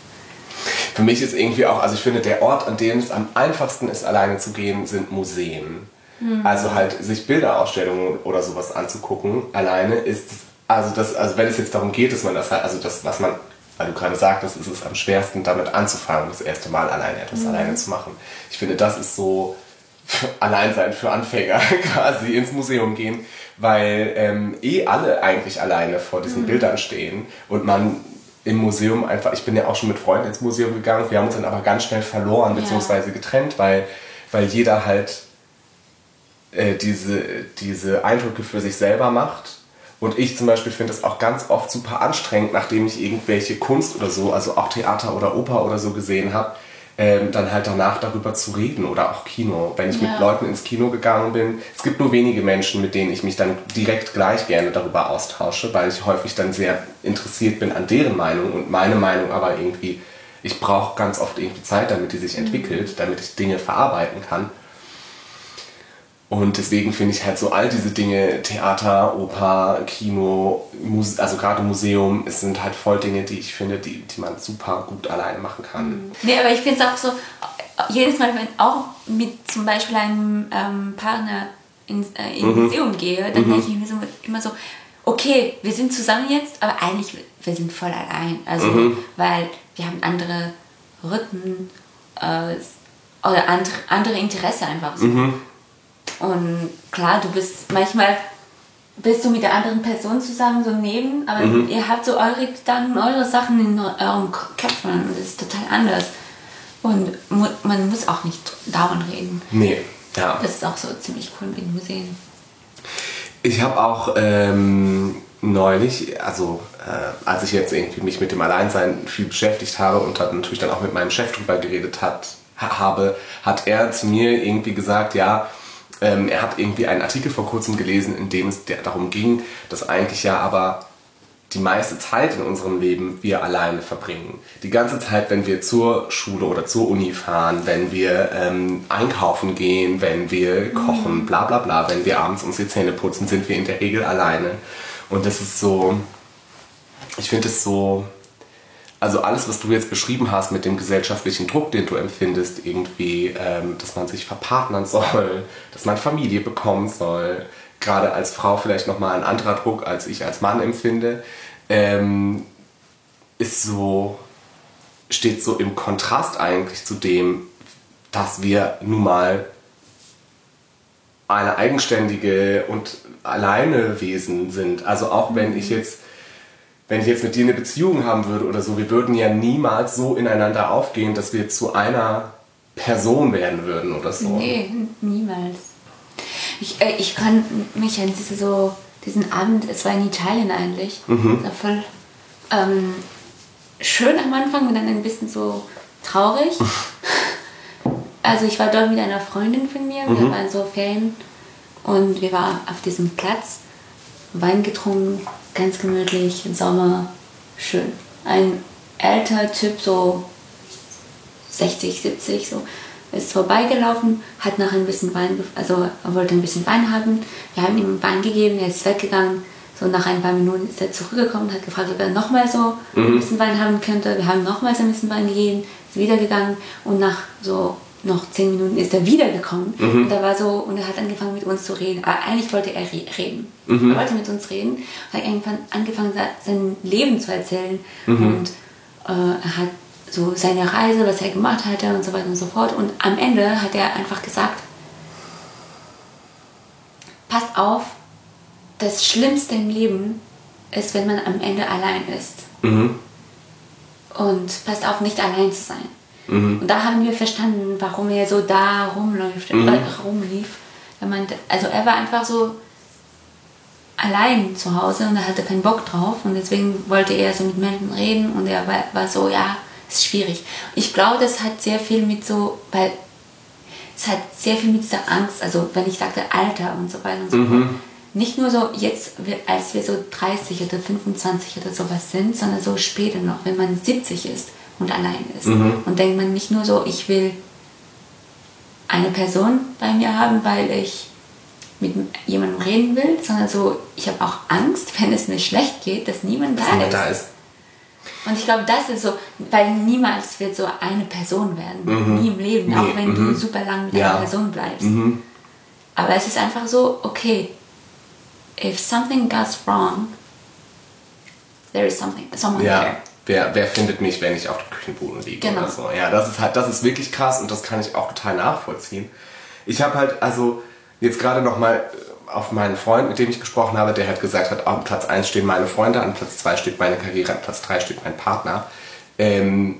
Für mich ist irgendwie auch, also ich finde, der Ort, an dem es am einfachsten ist, alleine zu gehen, sind Museen. Mhm. Also halt sich Bilderausstellungen oder sowas anzugucken, alleine ist, also das, also wenn es jetzt darum geht, dass man das halt, also das, was man, weil du gerade sagtest, ist es am schwersten, damit anzufangen, das erste Mal alleine etwas mhm. alleine zu machen. Ich finde, das ist so Alleinsein für Anfänger, quasi ins Museum gehen, weil ähm, eh alle eigentlich alleine vor diesen mhm. Bildern stehen und man im Museum einfach, ich bin ja auch schon mit Freunden ins Museum gegangen, wir haben uns dann aber ganz schnell verloren bzw. getrennt, weil, weil jeder halt äh, diese, diese Eindrücke für sich selber macht. Und ich zum Beispiel finde es auch ganz oft super anstrengend, nachdem ich irgendwelche Kunst oder so, also auch Theater oder Oper oder so gesehen habe, ähm, dann halt danach darüber zu reden oder auch Kino. Wenn ich ja. mit Leuten ins Kino gegangen bin, es gibt nur wenige Menschen, mit denen ich mich dann direkt gleich gerne darüber austausche, weil ich häufig dann sehr interessiert bin an deren Meinung und meine Meinung aber irgendwie, ich brauche ganz oft irgendwie Zeit, damit die sich mhm. entwickelt, damit ich Dinge verarbeiten kann. Und deswegen finde ich halt so all diese Dinge, Theater, Oper, Kino, Muse- also gerade Museum, es sind halt voll Dinge, die ich finde, die, die man super gut alleine machen kann. Nee, aber ich finde es auch so, jedes Mal, wenn ich auch mit zum Beispiel einem ähm, Partner ins äh, in mhm. Museum gehe, dann mhm. denke ich mir so, immer so, okay, wir sind zusammen jetzt, aber eigentlich, wir sind voll allein. Also, mhm. weil wir haben andere Rhythmen äh, oder andere, andere Interesse einfach so. Mhm. Und klar, du bist manchmal bist du mit der anderen Person zusammen so neben, aber mhm. ihr habt so eure Gedanken, eure Sachen in euren Köpfen und das ist total anders. Und mu- man muss auch nicht dauernd reden. Nee, ja. Das ist auch so ziemlich cool mit Museen. Ich habe auch ähm, neulich, also äh, als ich jetzt irgendwie mich mit dem Alleinsein viel beschäftigt habe und dann natürlich dann auch mit meinem Chef drüber geredet hat, ha- habe, hat er zu mir irgendwie gesagt, ja, Ähm, er hat irgendwie einen Artikel vor kurzem gelesen, in dem es darum ging, dass eigentlich ja aber die meiste Zeit in unserem Leben wir alleine verbringen. Die ganze Zeit, wenn wir zur Schule oder zur Uni fahren, wenn wir ähm, einkaufen gehen, wenn wir kochen, bla bla bla, wenn wir abends uns die Zähne putzen, sind wir in der Regel alleine. Und das ist so, ich finde es so, also alles, was du jetzt beschrieben hast mit dem gesellschaftlichen Druck, den du empfindest, irgendwie, ähm, dass man sich verpartnern soll, dass man Familie bekommen soll, gerade als Frau vielleicht nochmal ein anderer Druck, als ich als Mann empfinde, ähm, ist so, steht so im Kontrast eigentlich zu dem, dass wir nun mal eine eigenständige und alleine Wesen sind. Also auch wenn ich jetzt Wenn ich jetzt mit dir eine Beziehung haben würde oder so, wir würden ja niemals so ineinander aufgehen, dass wir zu einer Person werden würden oder so. Nee, niemals. Ich, äh, ich kann mich an diese so, diesen Abend, es war in Italien eigentlich, mhm. war voll ähm, schön am Anfang und dann ein bisschen so traurig. Also ich war dort mit einer Freundin von mir, wir mhm. waren so Ferien und wir waren auf diesem Platz, Wein getrunken, ganz gemütlich, Sommer, schön. Ein älterer Typ, so sechzig, siebzig, so, ist vorbeigelaufen, hat nach ein bisschen Wein, also er wollte ein bisschen Wein haben. Wir haben ihm Wein gegeben, er ist weggegangen. So nach ein paar Minuten ist er zurückgekommen, hat gefragt, ob er nochmal so mhm. ein bisschen Wein haben könnte. Wir haben nochmals ein bisschen Wein gegeben, ist wiedergegangen und nach so noch zehn Minuten ist er wiedergekommen. Mhm. Und da war so, und er hat angefangen mit uns zu reden. Aber eigentlich wollte er re- reden. Mhm. Er wollte mit uns reden, hat angefangen sein Leben zu erzählen mhm. und äh, er hat so seine Reise, was er gemacht hatte und so weiter und so fort. Und am Ende hat er einfach gesagt, passt auf, das Schlimmste im Leben ist, wenn man am Ende allein ist. Mhm. Und passt auf, nicht allein zu sein. Mhm. Und da haben wir verstanden, warum er so da rumläuft, mhm. rumlief. Wenn man, also er war einfach so allein zu Hause und er hatte keinen Bock drauf. Und deswegen wollte er so mit Menschen reden und er war, war so, ja, ist schwierig. Ich glaube, das hat sehr viel mit so, weil es hat sehr viel mit dieser Angst, also wenn ich sagte Alter und so weiter und so fort. Mhm. Nicht nur so jetzt, als wir so dreißig oder fünfundzwanzig oder sowas sind, sondern so später noch, wenn man siebzig ist und allein ist. Mhm. Und denkt man nicht nur so, ich will eine Person bei mir haben, weil ich mit jemandem reden will, sondern so, ich habe auch Angst, wenn es mir schlecht geht, dass niemand da, ist. da ist. Und ich glaube, das ist so, weil niemals wird so eine Person werden, mhm. nie im Leben, nee. auch wenn mhm. du super lang mit ja. einer Person bleibst. Mhm. Aber es ist einfach so, okay, if something goes wrong, there is something, someone ja. there. Wer, wer findet mich, wenn ich auf dem Küchenboden liege genau. oder so. Ja, das ist halt, das ist wirklich krass und das kann ich auch total nachvollziehen. Ich habe halt, also jetzt gerade nochmal auf meinen Freund, mit dem ich gesprochen habe, der halt gesagt hat, an Platz eins stehen meine Freunde, an Platz zwei steht meine Karriere, an Platz drei steht mein Partner. Ähm,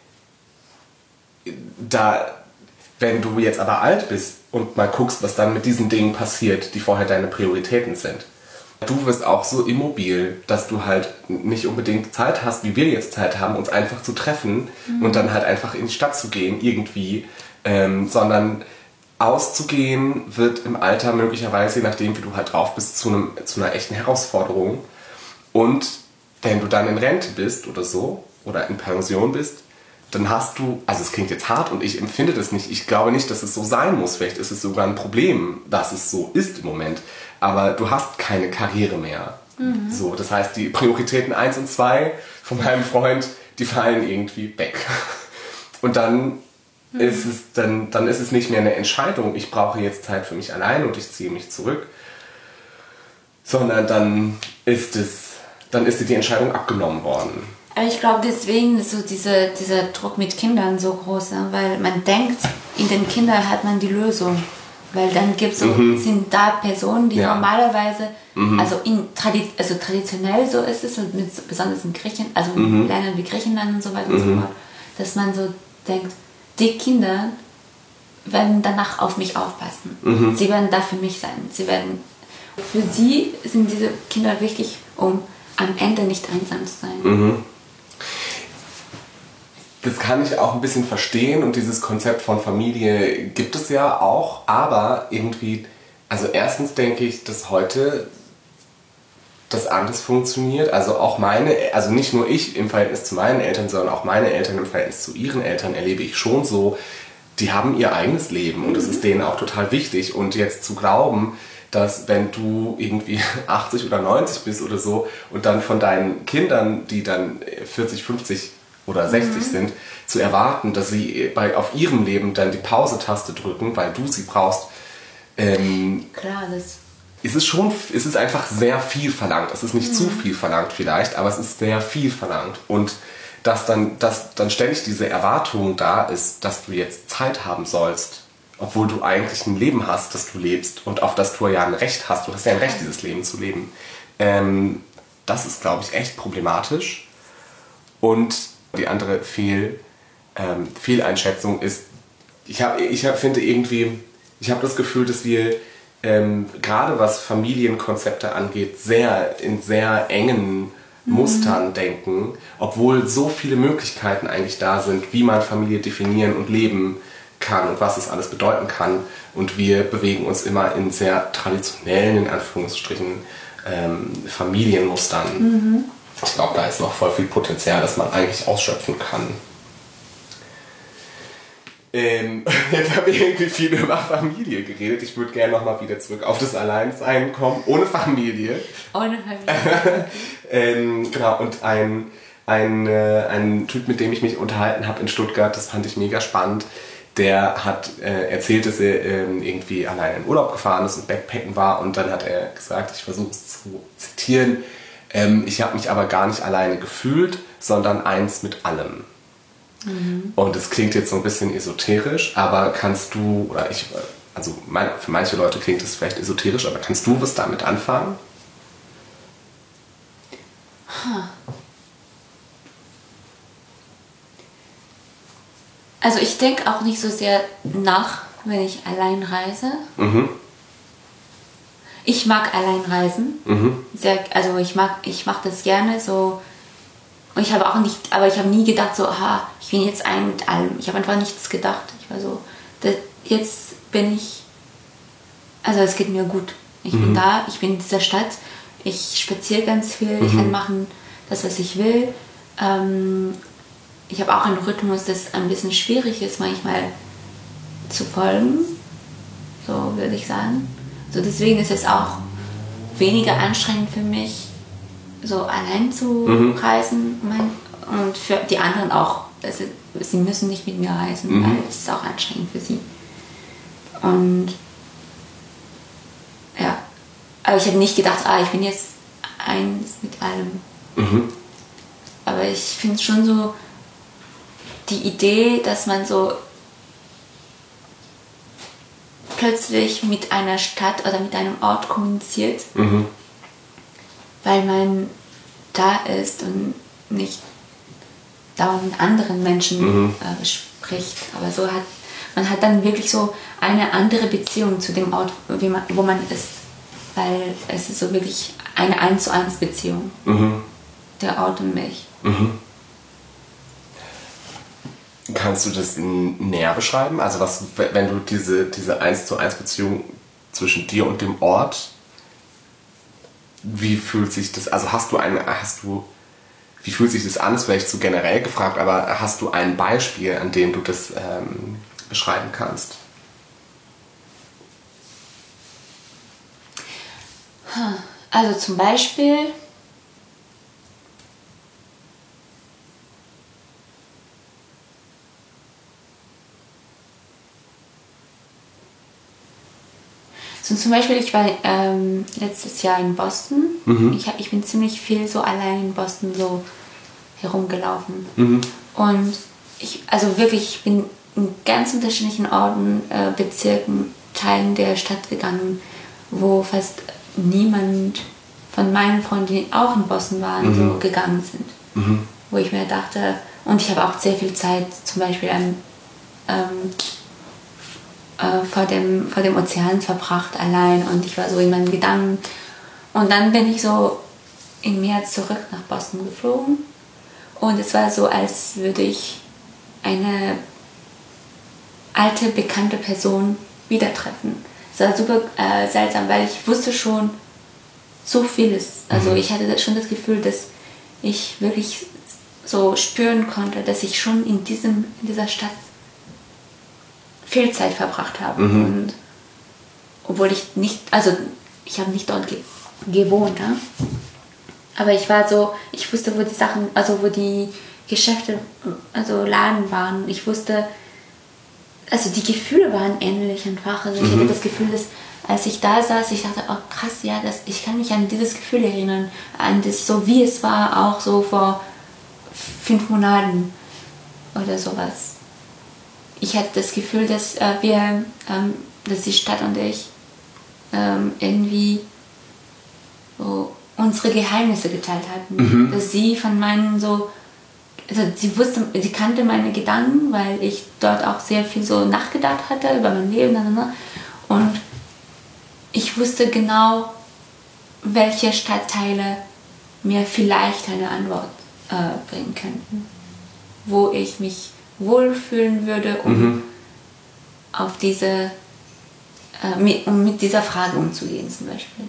da, wenn du jetzt aber alt bist und mal guckst, was dann mit diesen Dingen passiert, die vorher deine Prioritäten sind. Du wirst auch so immobil, dass du halt nicht unbedingt Zeit hast, wie wir jetzt Zeit haben, uns einfach zu treffen mhm. und dann halt einfach in die Stadt zu gehen, irgendwie, ähm, sondern auszugehen wird im Alter möglicherweise, je nachdem wie du halt drauf bist, zu, einem, zu einer echten Herausforderung. Und wenn du dann in Rente bist oder so, oder in Pension bist, dann hast du, also es klingt jetzt hart und ich empfinde das nicht, ich glaube nicht, dass es so sein muss, vielleicht ist es sogar ein Problem, dass es so ist im Moment, aber du hast keine Karriere mehr. Mhm. So, das heißt, die Prioritäten eins und zwei von meinem Freund, die fallen irgendwie weg. Und dann mhm. ist es, dann, dann ist es nicht mehr eine Entscheidung, ich brauche jetzt Zeit für mich allein und ich ziehe mich zurück, sondern dann ist es, dann ist dir die Entscheidung abgenommen worden. Aber ich glaube, deswegen ist so diese, dieser Druck mit Kindern so groß, weil man denkt, in den Kindern hat man die Lösung. Weil dann gibt's so, mhm. sind da Personen, die ja. normalerweise, mhm. also, in, tradi- also traditionell so ist es, und mit, besonders in Griechenland, also in mhm. Ländern wie Griechenland und so weiter mhm. und so fort, dass man so denkt, die Kinder werden danach auf mich aufpassen. Mhm. Sie werden da für mich sein. Sie werden, für sie sind diese Kinder wichtig, um am Ende nicht einsam zu sein. Mhm. Das kann ich auch ein bisschen verstehen und dieses Konzept von Familie gibt es ja auch, aber irgendwie, also erstens denke ich, dass heute das anders funktioniert, also auch meine, also nicht nur ich im Verhältnis zu meinen Eltern, sondern auch meine Eltern im Verhältnis zu ihren Eltern erlebe ich schon so, die haben ihr eigenes Leben und das ist denen auch total wichtig und jetzt zu glauben, dass wenn du irgendwie achtzig oder neunzig bist oder so und dann von deinen Kindern, die dann vierzig, fünfzig oder sechzig mhm. sind, zu erwarten, dass sie bei, auf ihrem Leben dann die Pause-Taste drücken, weil du sie brauchst. Ähm, Klar, das... Es ist schon, es ist einfach sehr viel verlangt. Es ist nicht mhm. zu viel verlangt vielleicht, aber es ist sehr viel verlangt. Und dass dann, dass dann ständig diese Erwartung da ist, dass du jetzt Zeit haben sollst, obwohl du eigentlich ein Leben hast, das du lebst und auf das du ja ein Recht hast. Du hast ja ein Recht, dieses Leben zu leben. Ähm, das ist, glaube ich, echt problematisch. Und die andere Fehl, ähm, Fehleinschätzung ist, ich, hab, ich hab, finde irgendwie, ich habe das Gefühl, dass wir ähm, gerade was Familienkonzepte angeht, sehr in sehr engen Mustern mhm. denken, obwohl so viele Möglichkeiten eigentlich da sind, wie man Familie definieren und leben kann und was es alles bedeuten kann. Und wir bewegen uns immer in sehr traditionellen, in Anführungsstrichen, ähm, Familienmustern. Mhm. Ich glaube, da ist noch voll viel Potenzial, das man eigentlich ausschöpfen kann. Ähm, jetzt habe ich irgendwie viel über Familie geredet. Ich würde gerne nochmal wieder zurück auf das Alleinsein kommen, ohne Familie. Ohne Familie. ähm, genau, und ein, ein, äh, ein Typ, mit dem ich mich unterhalten habe in Stuttgart, das fand ich mega spannend, der hat äh, erzählt, dass er äh, irgendwie allein in Urlaub gefahren ist und Backpacken war, und dann hat er gesagt, ich versuche es zu zitieren, ähm, ich habe mich aber gar nicht alleine gefühlt, sondern eins mit allem. Mhm. Und es klingt jetzt so ein bisschen esoterisch, aber kannst du, oder ich, also mein, für manche Leute klingt es vielleicht esoterisch, aber kannst du was damit anfangen? Huh. Also ich denke auch nicht so sehr nach, wenn ich allein reise. Mhm. Ich mag allein reisen. Mhm. Sehr, also ich mag, ich mache das gerne so. Und ich habe auch nicht, aber ich habe nie gedacht so, aha, ich bin jetzt ein mit allem. Ich habe einfach nichts gedacht. Ich war so, das, jetzt bin ich, also es geht mir gut. Ich mhm. bin da, ich bin in dieser Stadt, ich spaziere ganz viel, mhm. ich kann machen das, was ich will. Ähm, ich habe auch einen Rhythmus, das ein bisschen schwierig ist, manchmal zu folgen, so würde ich sagen. So deswegen ist es auch weniger anstrengend für mich, so allein zu mhm. reisen, und für die anderen auch. Also, sie müssen nicht mit mir reisen, mhm. weil es ist auch anstrengend für sie. Und ja, aber ich habe nicht gedacht, ah, ich bin jetzt eins mit allem. Mhm. Aber ich finde schon so die Idee, dass man so plötzlich mit einer Stadt oder mit einem Ort kommuniziert, mhm. weil man da ist und nicht dauernd mit anderen Menschen mhm. äh, spricht. Aber so hat man hat dann wirklich so eine andere Beziehung zu dem Ort, wie man, wo man ist. Weil es ist so wirklich eine eins zu eins Beziehung. Mhm. Der Ort und mich. Mhm. Kannst du das näher beschreiben? Also was, wenn du diese, diese eins zu eins Beziehung zwischen dir und dem Ort, wie fühlt sich das, also hast du eine, hast du, wie fühlt sich das an, ist vielleicht zu generell gefragt, aber hast du ein Beispiel, an dem du das ähm, beschreiben kannst? Also zum Beispiel So zum Beispiel, ich war ähm, letztes Jahr in Boston. Mhm. Ich, ich bin ziemlich viel so allein in Boston so herumgelaufen. Mhm. Und ich, also wirklich, ich bin in ganz unterschiedlichen Orten, äh, Bezirken, Teilen der Stadt gegangen, wo fast niemand von meinen Freunden, die auch in Boston waren, mhm. so gegangen sind. Mhm. Wo ich mir dachte, und ich habe auch sehr viel Zeit zum Beispiel an ähm, vor dem, vor dem Ozean verbracht, allein, und ich war so in meinen Gedanken. Und dann bin ich so im März zurück nach Boston geflogen, und es war so, als würde ich eine alte, bekannte Person wieder treffen. Es war super äh, seltsam, weil ich wusste schon so vieles. Also ich hatte schon das Gefühl, dass ich wirklich so spüren konnte, dass ich schon in, diesem, in dieser Stadt viel Zeit verbracht habe. Mhm. Und obwohl ich nicht, also ich habe nicht dort ge- gewohnt, ja? Aber ich war so, ich wusste, wo die Sachen, also wo die Geschäfte, also Laden waren. Ich wusste, also die Gefühle waren ähnlich einfach. Also ich mhm. hatte das Gefühl, dass als ich da saß, ich dachte, oh krass, ja, das, ich kann mich an dieses Gefühl erinnern, an das, so wie es war, auch so vor fünf Monaten oder sowas. Ich hatte das Gefühl, dass äh, wir, ähm, dass die Stadt und ich ähm, irgendwie so unsere Geheimnisse geteilt hatten. Mhm. Dass sie von meinen so also sie wusste, sie kannte meine Gedanken, weil ich dort auch sehr viel so nachgedacht hatte über mein Leben. Und ich wusste genau, welche Stadtteile mir vielleicht eine Antwort äh, bringen könnten. Wo ich mich wohlfühlen würde, um mhm. auf diese, äh, mit, um mit dieser Frage umzugehen zum Beispiel.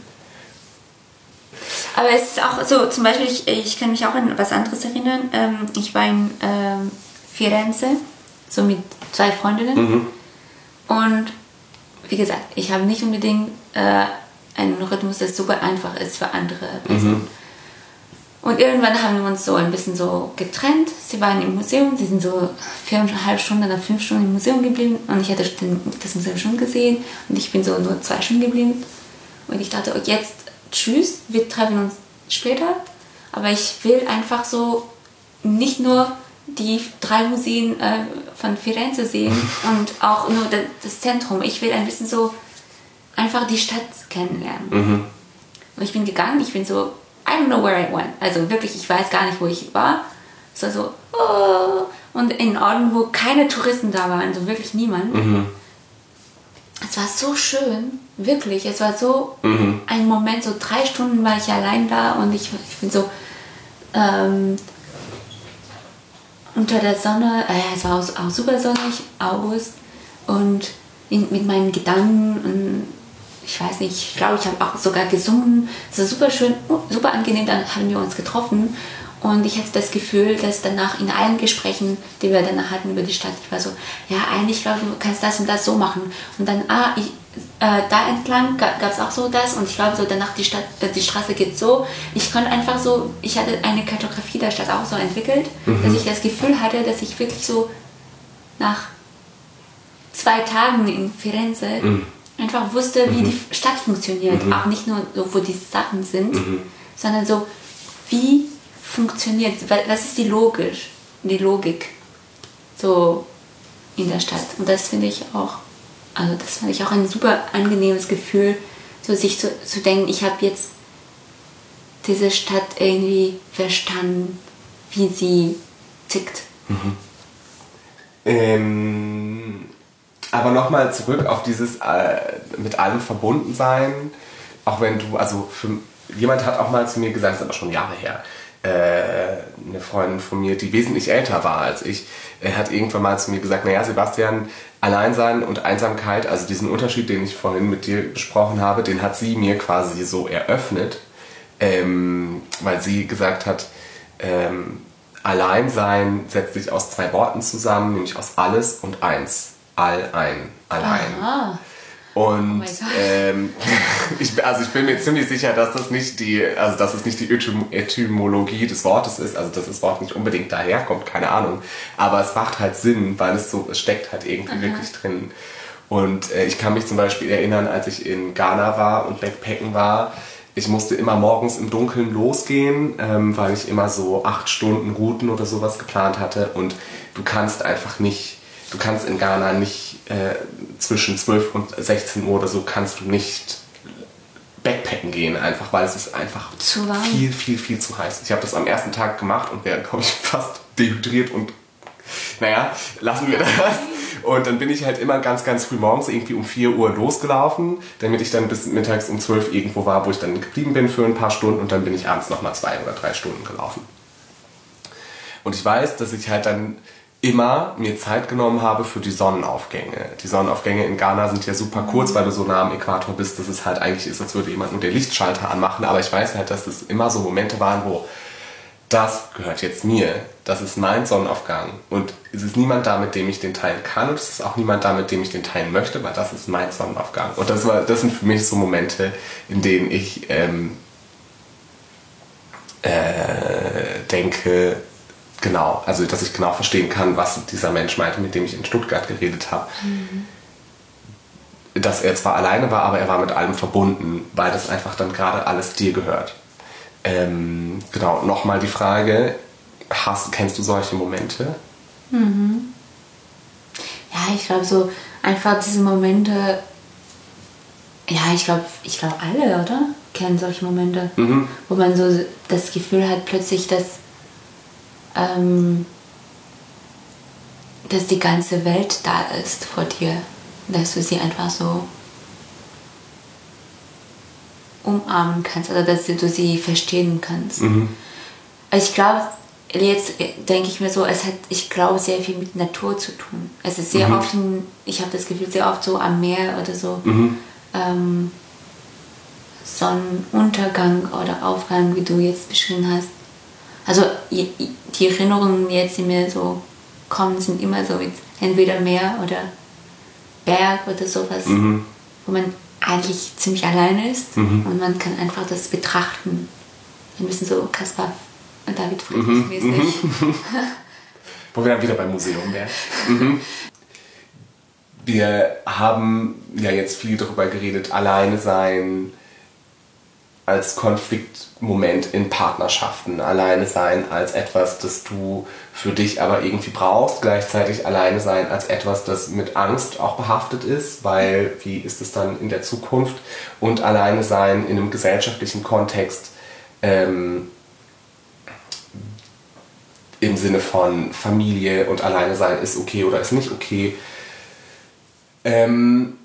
Aber es ist auch so, zum Beispiel, ich, ich kann mich auch an was anderes erinnern. Ähm, ich war in ähm, Firenze, so mit zwei Freundinnen. Mhm. Und wie gesagt, ich habe nicht unbedingt äh, einen Rhythmus, der super einfach ist für andere Personen. Mhm. Und irgendwann haben wir uns so ein bisschen so getrennt. Sie waren im Museum, sie sind so viereinhalb Stunden oder fünf Stunden im Museum geblieben. Und ich hatte das Museum schon gesehen und ich bin so nur zwei Stunden geblieben. Und ich dachte, okay, jetzt tschüss, wir treffen uns später. Aber ich will einfach so nicht nur die drei Museen äh, von Firenze sehen und auch nur das, das Zentrum. Ich will ein bisschen so einfach die Stadt kennenlernen. Mhm. Und ich bin gegangen, ich bin so, I don't know where I went. Also wirklich, ich weiß gar nicht, wo ich war. Es war so, oh. Und in Orten, wo keine Touristen da waren, also wirklich niemand. Mhm. Es war so schön, wirklich. Es war so mhm. ein Moment, so drei Stunden war ich allein da und ich, ich bin so ähm, unter der Sonne, äh, es war auch, auch super sonnig, August, und in, mit meinen Gedanken und ich weiß nicht, ich glaube, ich habe auch sogar gesungen. Es war super schön, super angenehm, dann haben wir uns getroffen und ich hatte das Gefühl, dass danach in allen Gesprächen, die wir danach hatten über die Stadt, ich war so, ja, eigentlich glaube ich, du kannst das und das so machen. Und dann, ah, ich, äh, da entlang gab es auch so das und ich glaube, so danach die Stadt, äh, die Straße geht so. Ich konnte einfach so, ich hatte eine Kartografie der Stadt auch so entwickelt, mhm. dass ich das Gefühl hatte, dass ich wirklich so nach zwei Tagen in Firenze mhm. einfach wusste, wie mhm. die Stadt funktioniert. Mhm. Auch nicht nur so, wo die Sachen sind, mhm. sondern so, wie funktioniert, was ist die Logik, die Logik so in der Stadt. Und das finde ich auch, also das fand ich auch ein super angenehmes Gefühl, so sich zu, zu denken, ich habe jetzt diese Stadt irgendwie verstanden, wie sie tickt. Mhm. Ähm... Aber nochmal zurück auf dieses äh, mit allem verbunden sein, auch wenn du, also für, jemand hat auch mal zu mir gesagt, das ist aber schon Jahre her, äh, eine Freundin von mir, die wesentlich älter war als ich, äh, hat irgendwann mal zu mir gesagt, naja Sebastian, Alleinsein und Einsamkeit, also diesen Unterschied, den ich vorhin mit dir besprochen habe, den hat sie mir quasi so eröffnet, ähm, weil sie gesagt hat, ähm, Alleinsein setzt sich aus zwei Worten zusammen, nämlich aus alles und eins. All ein, allein. Aha. Und oh ähm, ich, also ich bin mir ziemlich sicher, dass das nicht die, also dass es nicht die Etymologie des Wortes ist, also dass das Wort nicht unbedingt daherkommt, keine Ahnung. Aber es macht halt Sinn, weil es so, es steckt halt irgendwie Aha. wirklich drin. Und äh, ich kann mich zum Beispiel erinnern, als ich in Ghana war und Backpacken war, ich musste immer morgens im Dunkeln losgehen, ähm, weil ich immer so acht Stunden Routen oder sowas geplant hatte und du kannst einfach nicht Du kannst in Ghana nicht äh, zwischen zwölf und sechzehn Uhr oder so kannst du nicht backpacken gehen, einfach weil es ist einfach zu warm. viel, viel, viel zu heiß. Ich habe das am ersten Tag gemacht und wäre, glaube ich, fast dehydriert und naja, lassen wir das. Und dann bin ich halt immer ganz, ganz früh morgens irgendwie um vier Uhr losgelaufen, damit ich dann bis mittags um zwölf irgendwo war, wo ich dann geblieben bin für ein paar Stunden und dann bin ich abends nochmal zwei oder drei Stunden gelaufen. Und ich weiß, dass ich halt dann immer mir Zeit genommen habe für die Sonnenaufgänge. Die Sonnenaufgänge in Ghana sind ja super kurz, weil du so nah am Äquator bist, dass es halt eigentlich ist, als würde jemand nur den Lichtschalter anmachen. Aber ich weiß halt, dass es immer so Momente waren, wo das gehört jetzt mir. Das ist mein Sonnenaufgang. Und es ist niemand da, mit dem ich den teilen kann. Und es ist auch niemand da, mit dem ich den teilen möchte, weil das ist mein Sonnenaufgang. Und das, war, das sind für mich so Momente, in denen ich ähm, äh, denke, genau, also dass ich genau verstehen kann, was dieser Mensch meinte, mit dem ich in Stuttgart geredet habe. Mhm. Dass er zwar alleine war, aber er war mit allem verbunden, weil das einfach dann gerade alles dir gehört. Ähm, genau, nochmal die Frage, hast, kennst du solche Momente? Mhm. Ja, ich glaube so einfach diese Momente, ja, ich glaube ich glaub alle, oder? Kennen solche Momente, mhm. wo man so das Gefühl hat plötzlich, dass ähm, dass die ganze Welt da ist vor dir, dass du sie einfach so umarmen kannst oder dass du sie verstehen kannst. Mhm. Ich glaube, jetzt denke ich mir so, es hat, ich glaube, sehr viel mit Natur zu tun. Es ist sehr mhm. oft, ich habe das Gefühl, sehr oft so am Meer oder so mhm. ähm, Sonnenuntergang oder Aufgang, wie du jetzt beschrieben hast. Also die Erinnerungen jetzt, die mir so kommen, sind immer so mit entweder Meer oder Berg oder sowas, mhm. wo man eigentlich ziemlich alleine ist mhm. und man kann einfach das betrachten. Ein bisschen so Caspar und David Friedrich mhm. mäßig. Mhm. Wo wir dann wieder beim Museum wären. mhm. Wir haben ja jetzt viel darüber geredet, alleine sein als Konfliktmoment in Partnerschaften, alleine sein als etwas, das du für dich aber irgendwie brauchst, gleichzeitig alleine sein als etwas, das mit Angst auch behaftet ist, weil wie ist es dann in der Zukunft, und alleine sein in einem gesellschaftlichen Kontext ähm, im Sinne von Familie und alleine sein ist okay oder ist nicht okay. Ähm,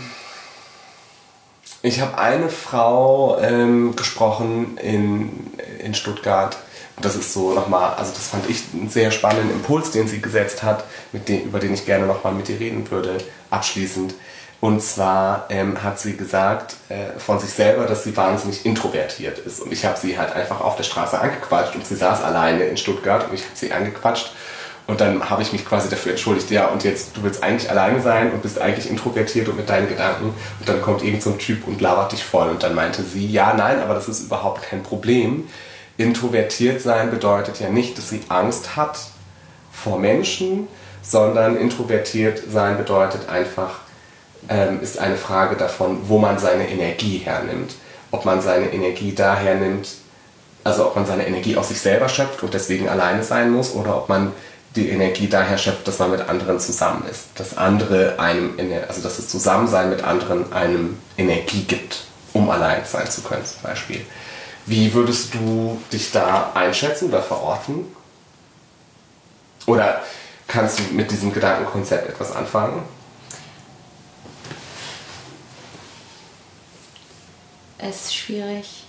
Ich habe eine Frau ähm, gesprochen in, in Stuttgart. Und das ist so nochmal, also das fand ich einen sehr spannenden Impuls, den sie gesetzt hat, mit dem, über den ich gerne nochmal mit dir reden würde, abschließend. Und zwar ähm, hat sie gesagt äh, von sich selber, dass sie wahnsinnig introvertiert ist. Und ich habe sie halt einfach auf der Straße angequatscht und sie saß alleine in Stuttgart und ich habe sie angequatscht. Und dann habe ich mich quasi dafür entschuldigt, ja, und jetzt, du willst eigentlich alleine sein und bist eigentlich introvertiert und mit deinen Gedanken. Und dann kommt irgend so ein Typ und labert dich voll. Und dann meinte sie, ja, nein, aber das ist überhaupt kein Problem. Introvertiert sein bedeutet ja nicht, dass sie Angst hat vor Menschen, sondern introvertiert sein bedeutet einfach, ähm, ist eine Frage davon, wo man seine Energie hernimmt. Ob man seine Energie daher nimmt, also ob man seine Energie aus sich selber schöpft und deswegen alleine sein muss, oder ob man die Energie daher schöpft, dass man mit anderen zusammen ist. Dass andere einem, also dass das Zusammensein mit anderen einem Energie gibt, um allein sein zu können zum Beispiel. Wie würdest du dich da einschätzen oder verorten? Oder kannst du mit diesem Gedankenkonzept etwas anfangen? Es ist schwierig.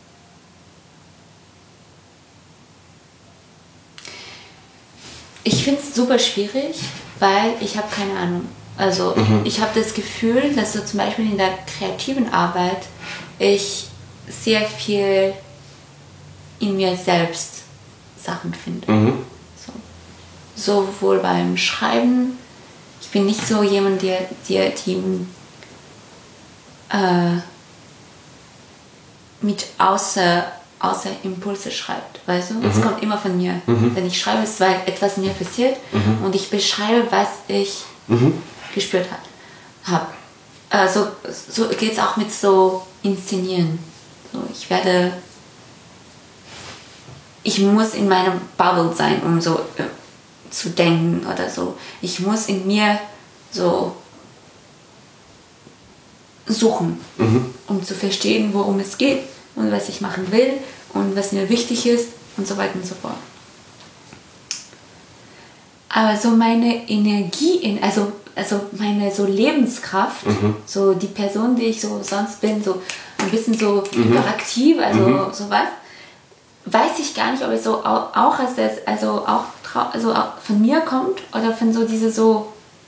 Ich finde es super schwierig, weil ich habe keine Ahnung. Also mhm. ich habe das Gefühl, dass so zum Beispiel in der kreativen Arbeit ich sehr viel in mir selbst Sachen finde. Mhm. So. Sowohl beim Schreiben, ich bin nicht so jemand, der, der die äh, mit außer außer Impulse schreibt, weißt du? Mhm. Es kommt immer von mir. Mhm. Wenn ich schreibe, ist weil etwas in mir passiert mhm. und ich beschreibe, was ich mhm. gespürt habe. Also so geht es auch mit so Inszenieren. So, ich werde, ich muss in meinem Bubble sein, um so äh, zu denken oder so. Ich muss in mir so suchen, mhm. um zu verstehen, worum es geht und was ich machen will und was mir wichtig ist und so weiter und so fort. Aber so meine Energie, in, also, also meine so Lebenskraft, mhm. so die Person, die ich so sonst bin, so ein bisschen so mhm. hyperaktiv, also mhm. sowas, weiß ich gar nicht, ob es so auch, auch als das, also auch, also auch von mir kommt oder von so diese so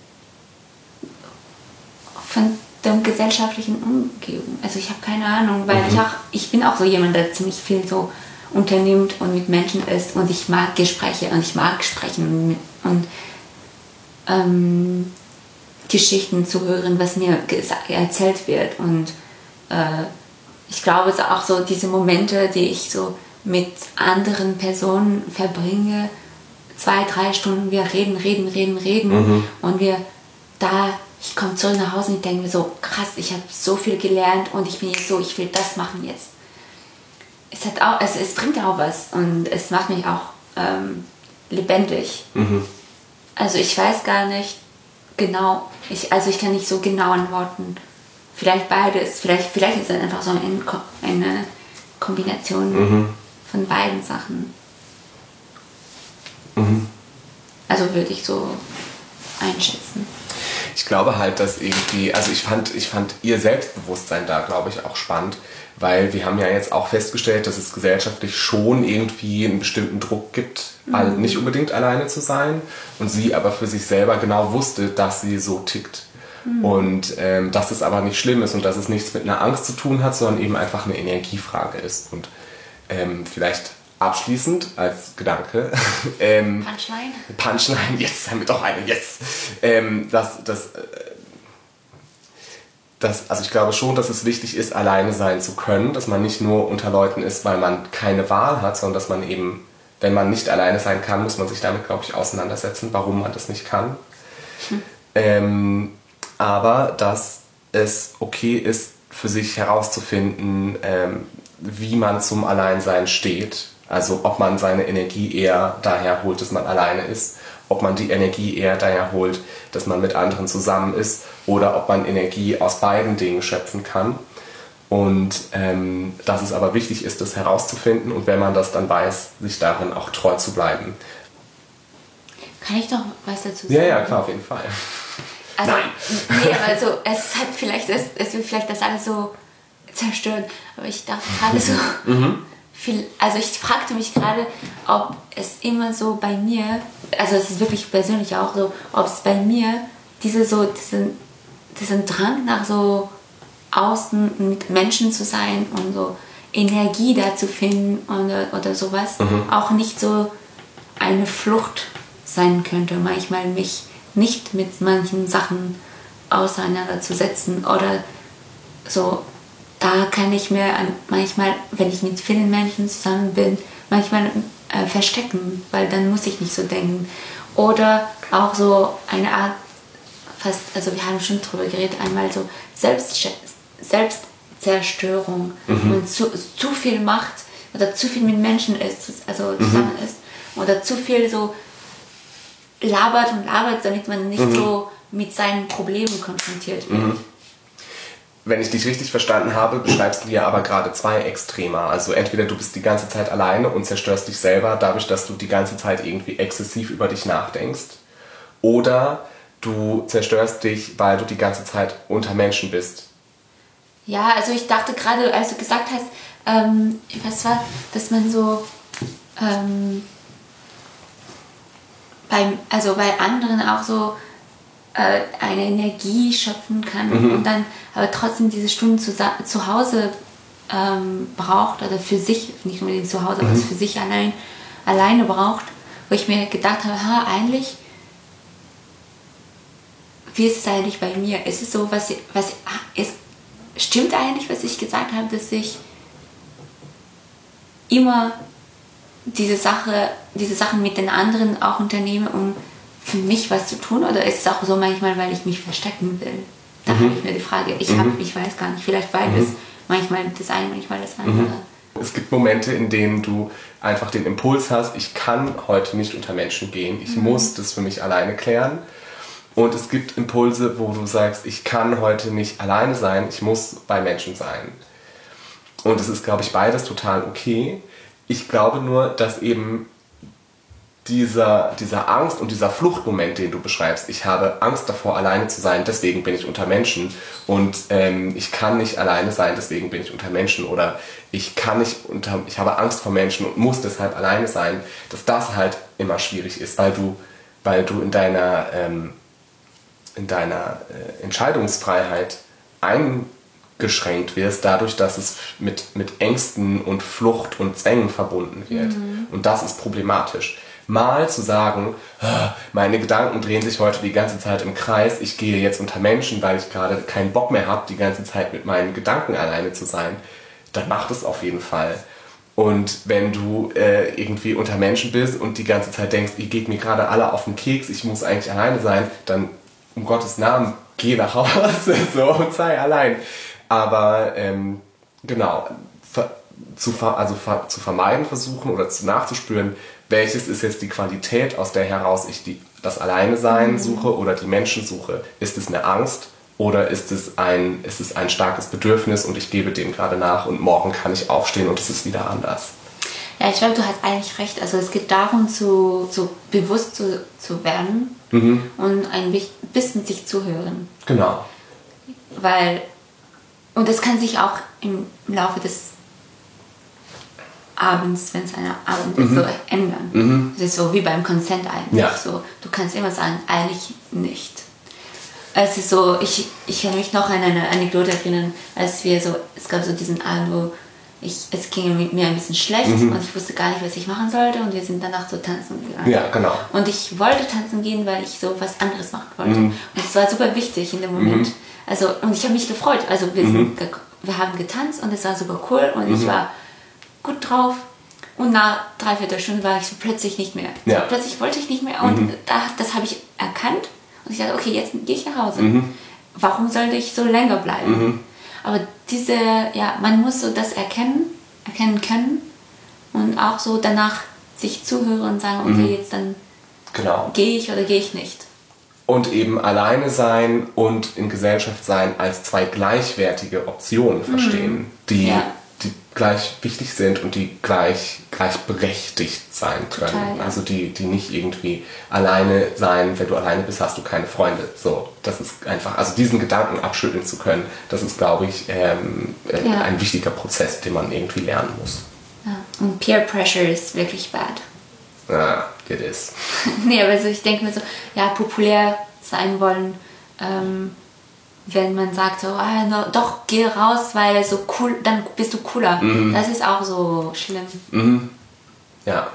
von der gesellschaftlichen Umgebung. Also ich habe keine Ahnung, weil mhm. ich auch, ich bin auch so jemand, der ziemlich viel so unternimmt und mit Menschen ist und ich mag Gespräche und ich mag sprechen und, und ähm, Geschichten zu hören, was mir erzählt wird, und äh, ich glaube, es sind auch so diese Momente, die ich so mit anderen Personen verbringe, zwei, drei Stunden, wir reden, reden, reden, reden mhm. und wir da, ich komme zurück nach Hause und ich denke mir so, krass, ich habe so viel gelernt und ich bin jetzt so, ich will das machen jetzt. Es, hat auch, es, es bringt auch was und es macht mich auch ähm, lebendig. Mhm. Also ich weiß gar nicht genau, ich, also ich kann nicht so genau antworten. Vielleicht beides, vielleicht, vielleicht ist es einfach so eine, eine Kombination mhm. von beiden Sachen. Also würde ich so einschätzen. Ich glaube halt, dass irgendwie, also ich fand, ich fand ihr Selbstbewusstsein da, glaube ich, auch spannend, weil wir haben ja jetzt auch festgestellt, dass es gesellschaftlich schon irgendwie einen bestimmten Druck gibt, mhm. nicht unbedingt alleine zu sein, und sie aber für sich selber genau wusste, dass sie so tickt. Mhm. Und ähm, dass es aber nicht schlimm ist und dass es nichts mit einer Angst zu tun hat, sondern eben einfach eine Energiefrage ist. Und ähm, vielleicht abschließend als Gedanke. ähm, Punchline? Punchline, jetzt haben wir doch eine, jetzt. Ähm, dass, dass, dass, also ich glaube schon, dass es wichtig ist, alleine sein zu können, dass man nicht nur unter Leuten ist, weil man keine Wahl hat, sondern dass man eben, wenn man nicht alleine sein kann, muss man sich damit, glaube ich, auseinandersetzen, warum man das nicht kann. Hm. Ähm, aber dass es okay ist, für sich herauszufinden, ähm, wie man zum Alleinsein steht. Also ob man seine Energie eher daher holt, dass man alleine ist, ob man die Energie eher daher holt, dass man mit anderen zusammen ist, oder ob man Energie aus beiden Dingen schöpfen kann. Und ähm, dass es aber wichtig ist, das herauszufinden, und wenn man das dann weiß, sich darin auch treu zu bleiben. Kann ich noch was dazu sagen? Ja, ja, klar, auf jeden Fall. Also, Nein. Nee, aber also, es hat vielleicht, es, es wird vielleicht das alles so zerstören, aber ich dachte gerade so, mhm. viel, also ich fragte mich gerade, ob es immer so bei mir, also es ist wirklich persönlich auch so, ob es bei mir diese so, diesen, diesen Drang nach so außen mit Menschen zu sein und so Energie da zu finden oder, oder sowas, mhm. auch nicht so eine Flucht sein könnte, manchmal mich nicht mit manchen Sachen auseinanderzusetzen oder so. Da kann ich mir manchmal, wenn ich mit vielen Menschen zusammen bin, manchmal äh, verstecken, weil dann muss ich nicht so denken. Oder auch so eine Art, fast, also wir haben schon drüber geredet, einmal so Selbst, Selbstzerstörung. Mhm. Und zu, zu viel Macht oder zu viel mit Menschen ist, also zusammen mhm. ist, oder zu viel so labert und labert, damit man nicht mhm. so mit seinen Problemen konfrontiert wird. Mhm. Wenn ich dich richtig verstanden habe, beschreibst du ja aber gerade zwei Extreme. Also entweder du bist die ganze Zeit alleine und zerstörst dich selber dadurch, dass du die ganze Zeit irgendwie exzessiv über dich nachdenkst. Oder du zerstörst dich, weil du die ganze Zeit unter Menschen bist. Ja, also ich dachte gerade, als du gesagt hast, ähm, was war, dass man so ähm, beim, also bei anderen auch so eine Energie schöpfen kann mhm. und dann aber trotzdem diese Stunden zu, zu Hause ähm, braucht oder für sich, nicht unbedingt zu Hause, mhm. aber es für sich allein, alleine braucht, wo ich mir gedacht habe, ha, eigentlich, wie ist es eigentlich bei mir? Ist es so, was, was ist, stimmt eigentlich, was ich gesagt habe, dass ich immer diese Sache, diese Sachen mit den anderen auch unternehme, um für mich was zu tun, oder ist es auch so manchmal, weil ich mich verstecken will? Da mhm. habe ich mir die Frage, ich, hab, ich weiß gar nicht, vielleicht beides, mhm. manchmal das eine, manchmal das andere. Mhm. Es gibt Momente, in denen du einfach den Impuls hast, ich kann heute nicht unter Menschen gehen, ich mhm. muss das für mich alleine klären. Und es gibt Impulse, wo du sagst, ich kann heute nicht alleine sein, ich muss bei Menschen sein. Und es ist, glaube ich, beides total okay. Ich glaube nur, dass eben Dieser, dieser Angst und dieser Fluchtmoment, den du beschreibst, ich habe Angst davor, alleine zu sein, deswegen bin ich unter Menschen, und ähm, ich kann nicht alleine sein, deswegen bin ich unter Menschen, oder ich kann nicht unter, ich habe Angst vor Menschen und muss deshalb alleine sein, dass das halt immer schwierig ist, weil du, weil du in deiner, ähm, in deiner äh, Entscheidungsfreiheit eingeschränkt wirst, dadurch, dass es mit, mit Ängsten und Flucht und Zwängen verbunden wird. Mhm. Und das ist problematisch. Mal zu sagen, meine Gedanken drehen sich heute die ganze Zeit im Kreis, ich gehe jetzt unter Menschen, weil ich gerade keinen Bock mehr habe, die ganze Zeit mit meinen Gedanken alleine zu sein, dann mach das auf jeden Fall. Und wenn du äh, irgendwie unter Menschen bist und die ganze Zeit denkst, ihr geht mir gerade alle auf den Keks, ich muss eigentlich alleine sein, dann um Gottes Namen, geh nach Hause so, und sei allein. Aber ähm, genau, ver- zu, ver- also ver- zu vermeiden versuchen oder zu nachzuspüren, welches ist jetzt die Qualität, aus der heraus ich die, das Alleine-Sein mhm. suche oder die Menschen suche. Ist es eine Angst oder ist es, ein, ist es ein starkes Bedürfnis und ich gebe dem gerade nach und morgen kann ich aufstehen und es ist wieder anders? Ja, ich glaube, du hast eigentlich recht. Also es geht darum, zu, so bewusst zu, zu werden mhm. und ein bisschen sich zuhören. Genau. Weil, und das kann sich auch im Laufe des Abends, wenn es ein Abend ist, mhm. so ändern. Mhm. Das ist so wie beim Consent eigentlich. Ja. So, du kannst immer sagen, eigentlich nicht. Es ist so, ich, ich kann mich noch an eine Anekdote erinnern, als wir so, es gab so diesen Abend, wo ich, es ging mit mir ein bisschen schlecht mhm. und ich wusste gar nicht, was ich machen sollte und wir sind danach so tanzen gegangen. Ja, genau. Und ich wollte tanzen gehen, weil ich so was anderes machen wollte. Mhm. Und es war super wichtig in dem Moment. Mhm. Also, und ich habe mich gefreut. Also wir, mhm. sind, wir haben getanzt und es war super cool und mhm. ich war gut drauf. Und nach dreiviertel Stunden war ich so plötzlich nicht mehr. Ja. So, plötzlich wollte ich nicht mehr und mhm. da, das habe ich erkannt. Und ich dachte, okay, jetzt gehe ich nach Hause. Mhm. Warum sollte ich so länger bleiben? Mhm. Aber diese, ja, man muss so das erkennen, erkennen können und auch so danach sich zuhören und sagen, okay, mhm. jetzt dann genau. gehe ich oder gehe ich nicht. Und eben alleine sein und in Gesellschaft sein als zwei gleichwertige Optionen verstehen, mhm. die, ja. die gleich wichtig sind und die gleich, gleichberechtigt sein können. Total, ja. Also die, die nicht irgendwie alleine sein, wenn du alleine bist, hast du keine Freunde. So, das ist einfach, also diesen Gedanken abschütteln zu können, das ist, glaube ich, ähm, äh, ja. ein wichtiger Prozess, den man irgendwie lernen muss. Ja. Und Peer Pressure ist wirklich bad. Ah, it is. Nee, aber also ich denke mir so, ja, populär sein wollen, ähm, wenn man sagt so, ah, no, doch, geh raus, weil so cool, dann bist du cooler. Mhm. Das ist auch so schlimm. Mhm. Ja.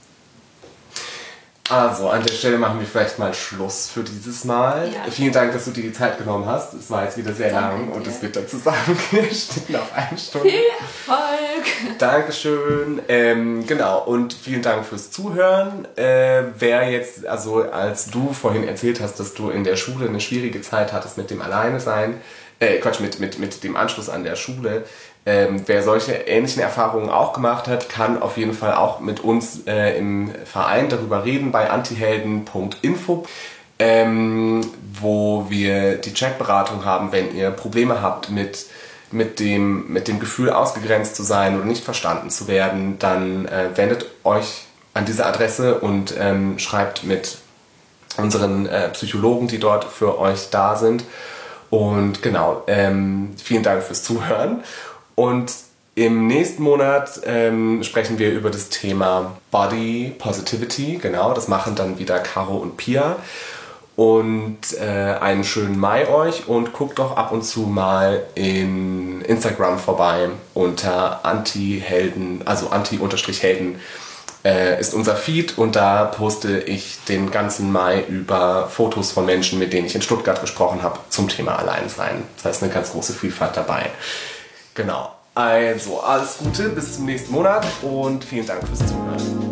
Also, an der Stelle machen wir vielleicht mal Schluss für dieses Mal. Ja. Vielen Dank, dass du dir die Zeit genommen hast. Es war jetzt wieder sehr Danke lang dir. Und es wird dann zusammengeschnitten auf eine Stunde. Viel Erfolg! Dankeschön. Ähm, genau, und vielen Dank fürs Zuhören. Äh, wer jetzt, also als du vorhin erzählt hast, dass du in der Schule eine schwierige Zeit hattest mit dem Alleine-Sein, äh, Quatsch, mit, mit, mit dem Anschluss an der Schule, Ähm, wer solche ähnlichen Erfahrungen auch gemacht hat, kann auf jeden Fall auch mit uns äh, im Verein darüber reden bei antihelden punkt info, ähm, wo wir die Chatberatung haben, wenn ihr Probleme habt mit, mit, dem, mit dem Gefühl ausgegrenzt zu sein oder nicht verstanden zu werden, dann äh, wendet euch an diese Adresse und ähm, schreibt mit unseren äh, Psychologen, die dort für euch da sind. Und genau, ähm, vielen Dank fürs Zuhören. Und im nächsten Monat ähm, sprechen wir über das Thema Body Positivity. Genau, das machen dann wieder Caro und Pia. Und äh, einen schönen Mai euch und guckt doch ab und zu mal in Instagram vorbei unter Antihelden, also Anti-Helden äh, ist unser Feed und da poste ich den ganzen Mai über Fotos von Menschen, mit denen ich in Stuttgart gesprochen habe, zum Thema Alleinsein. Das heißt, eine ganz große Vielfalt dabei. Genau. Also, alles Gute, bis zum nächsten Monat und vielen Dank fürs Zuhören.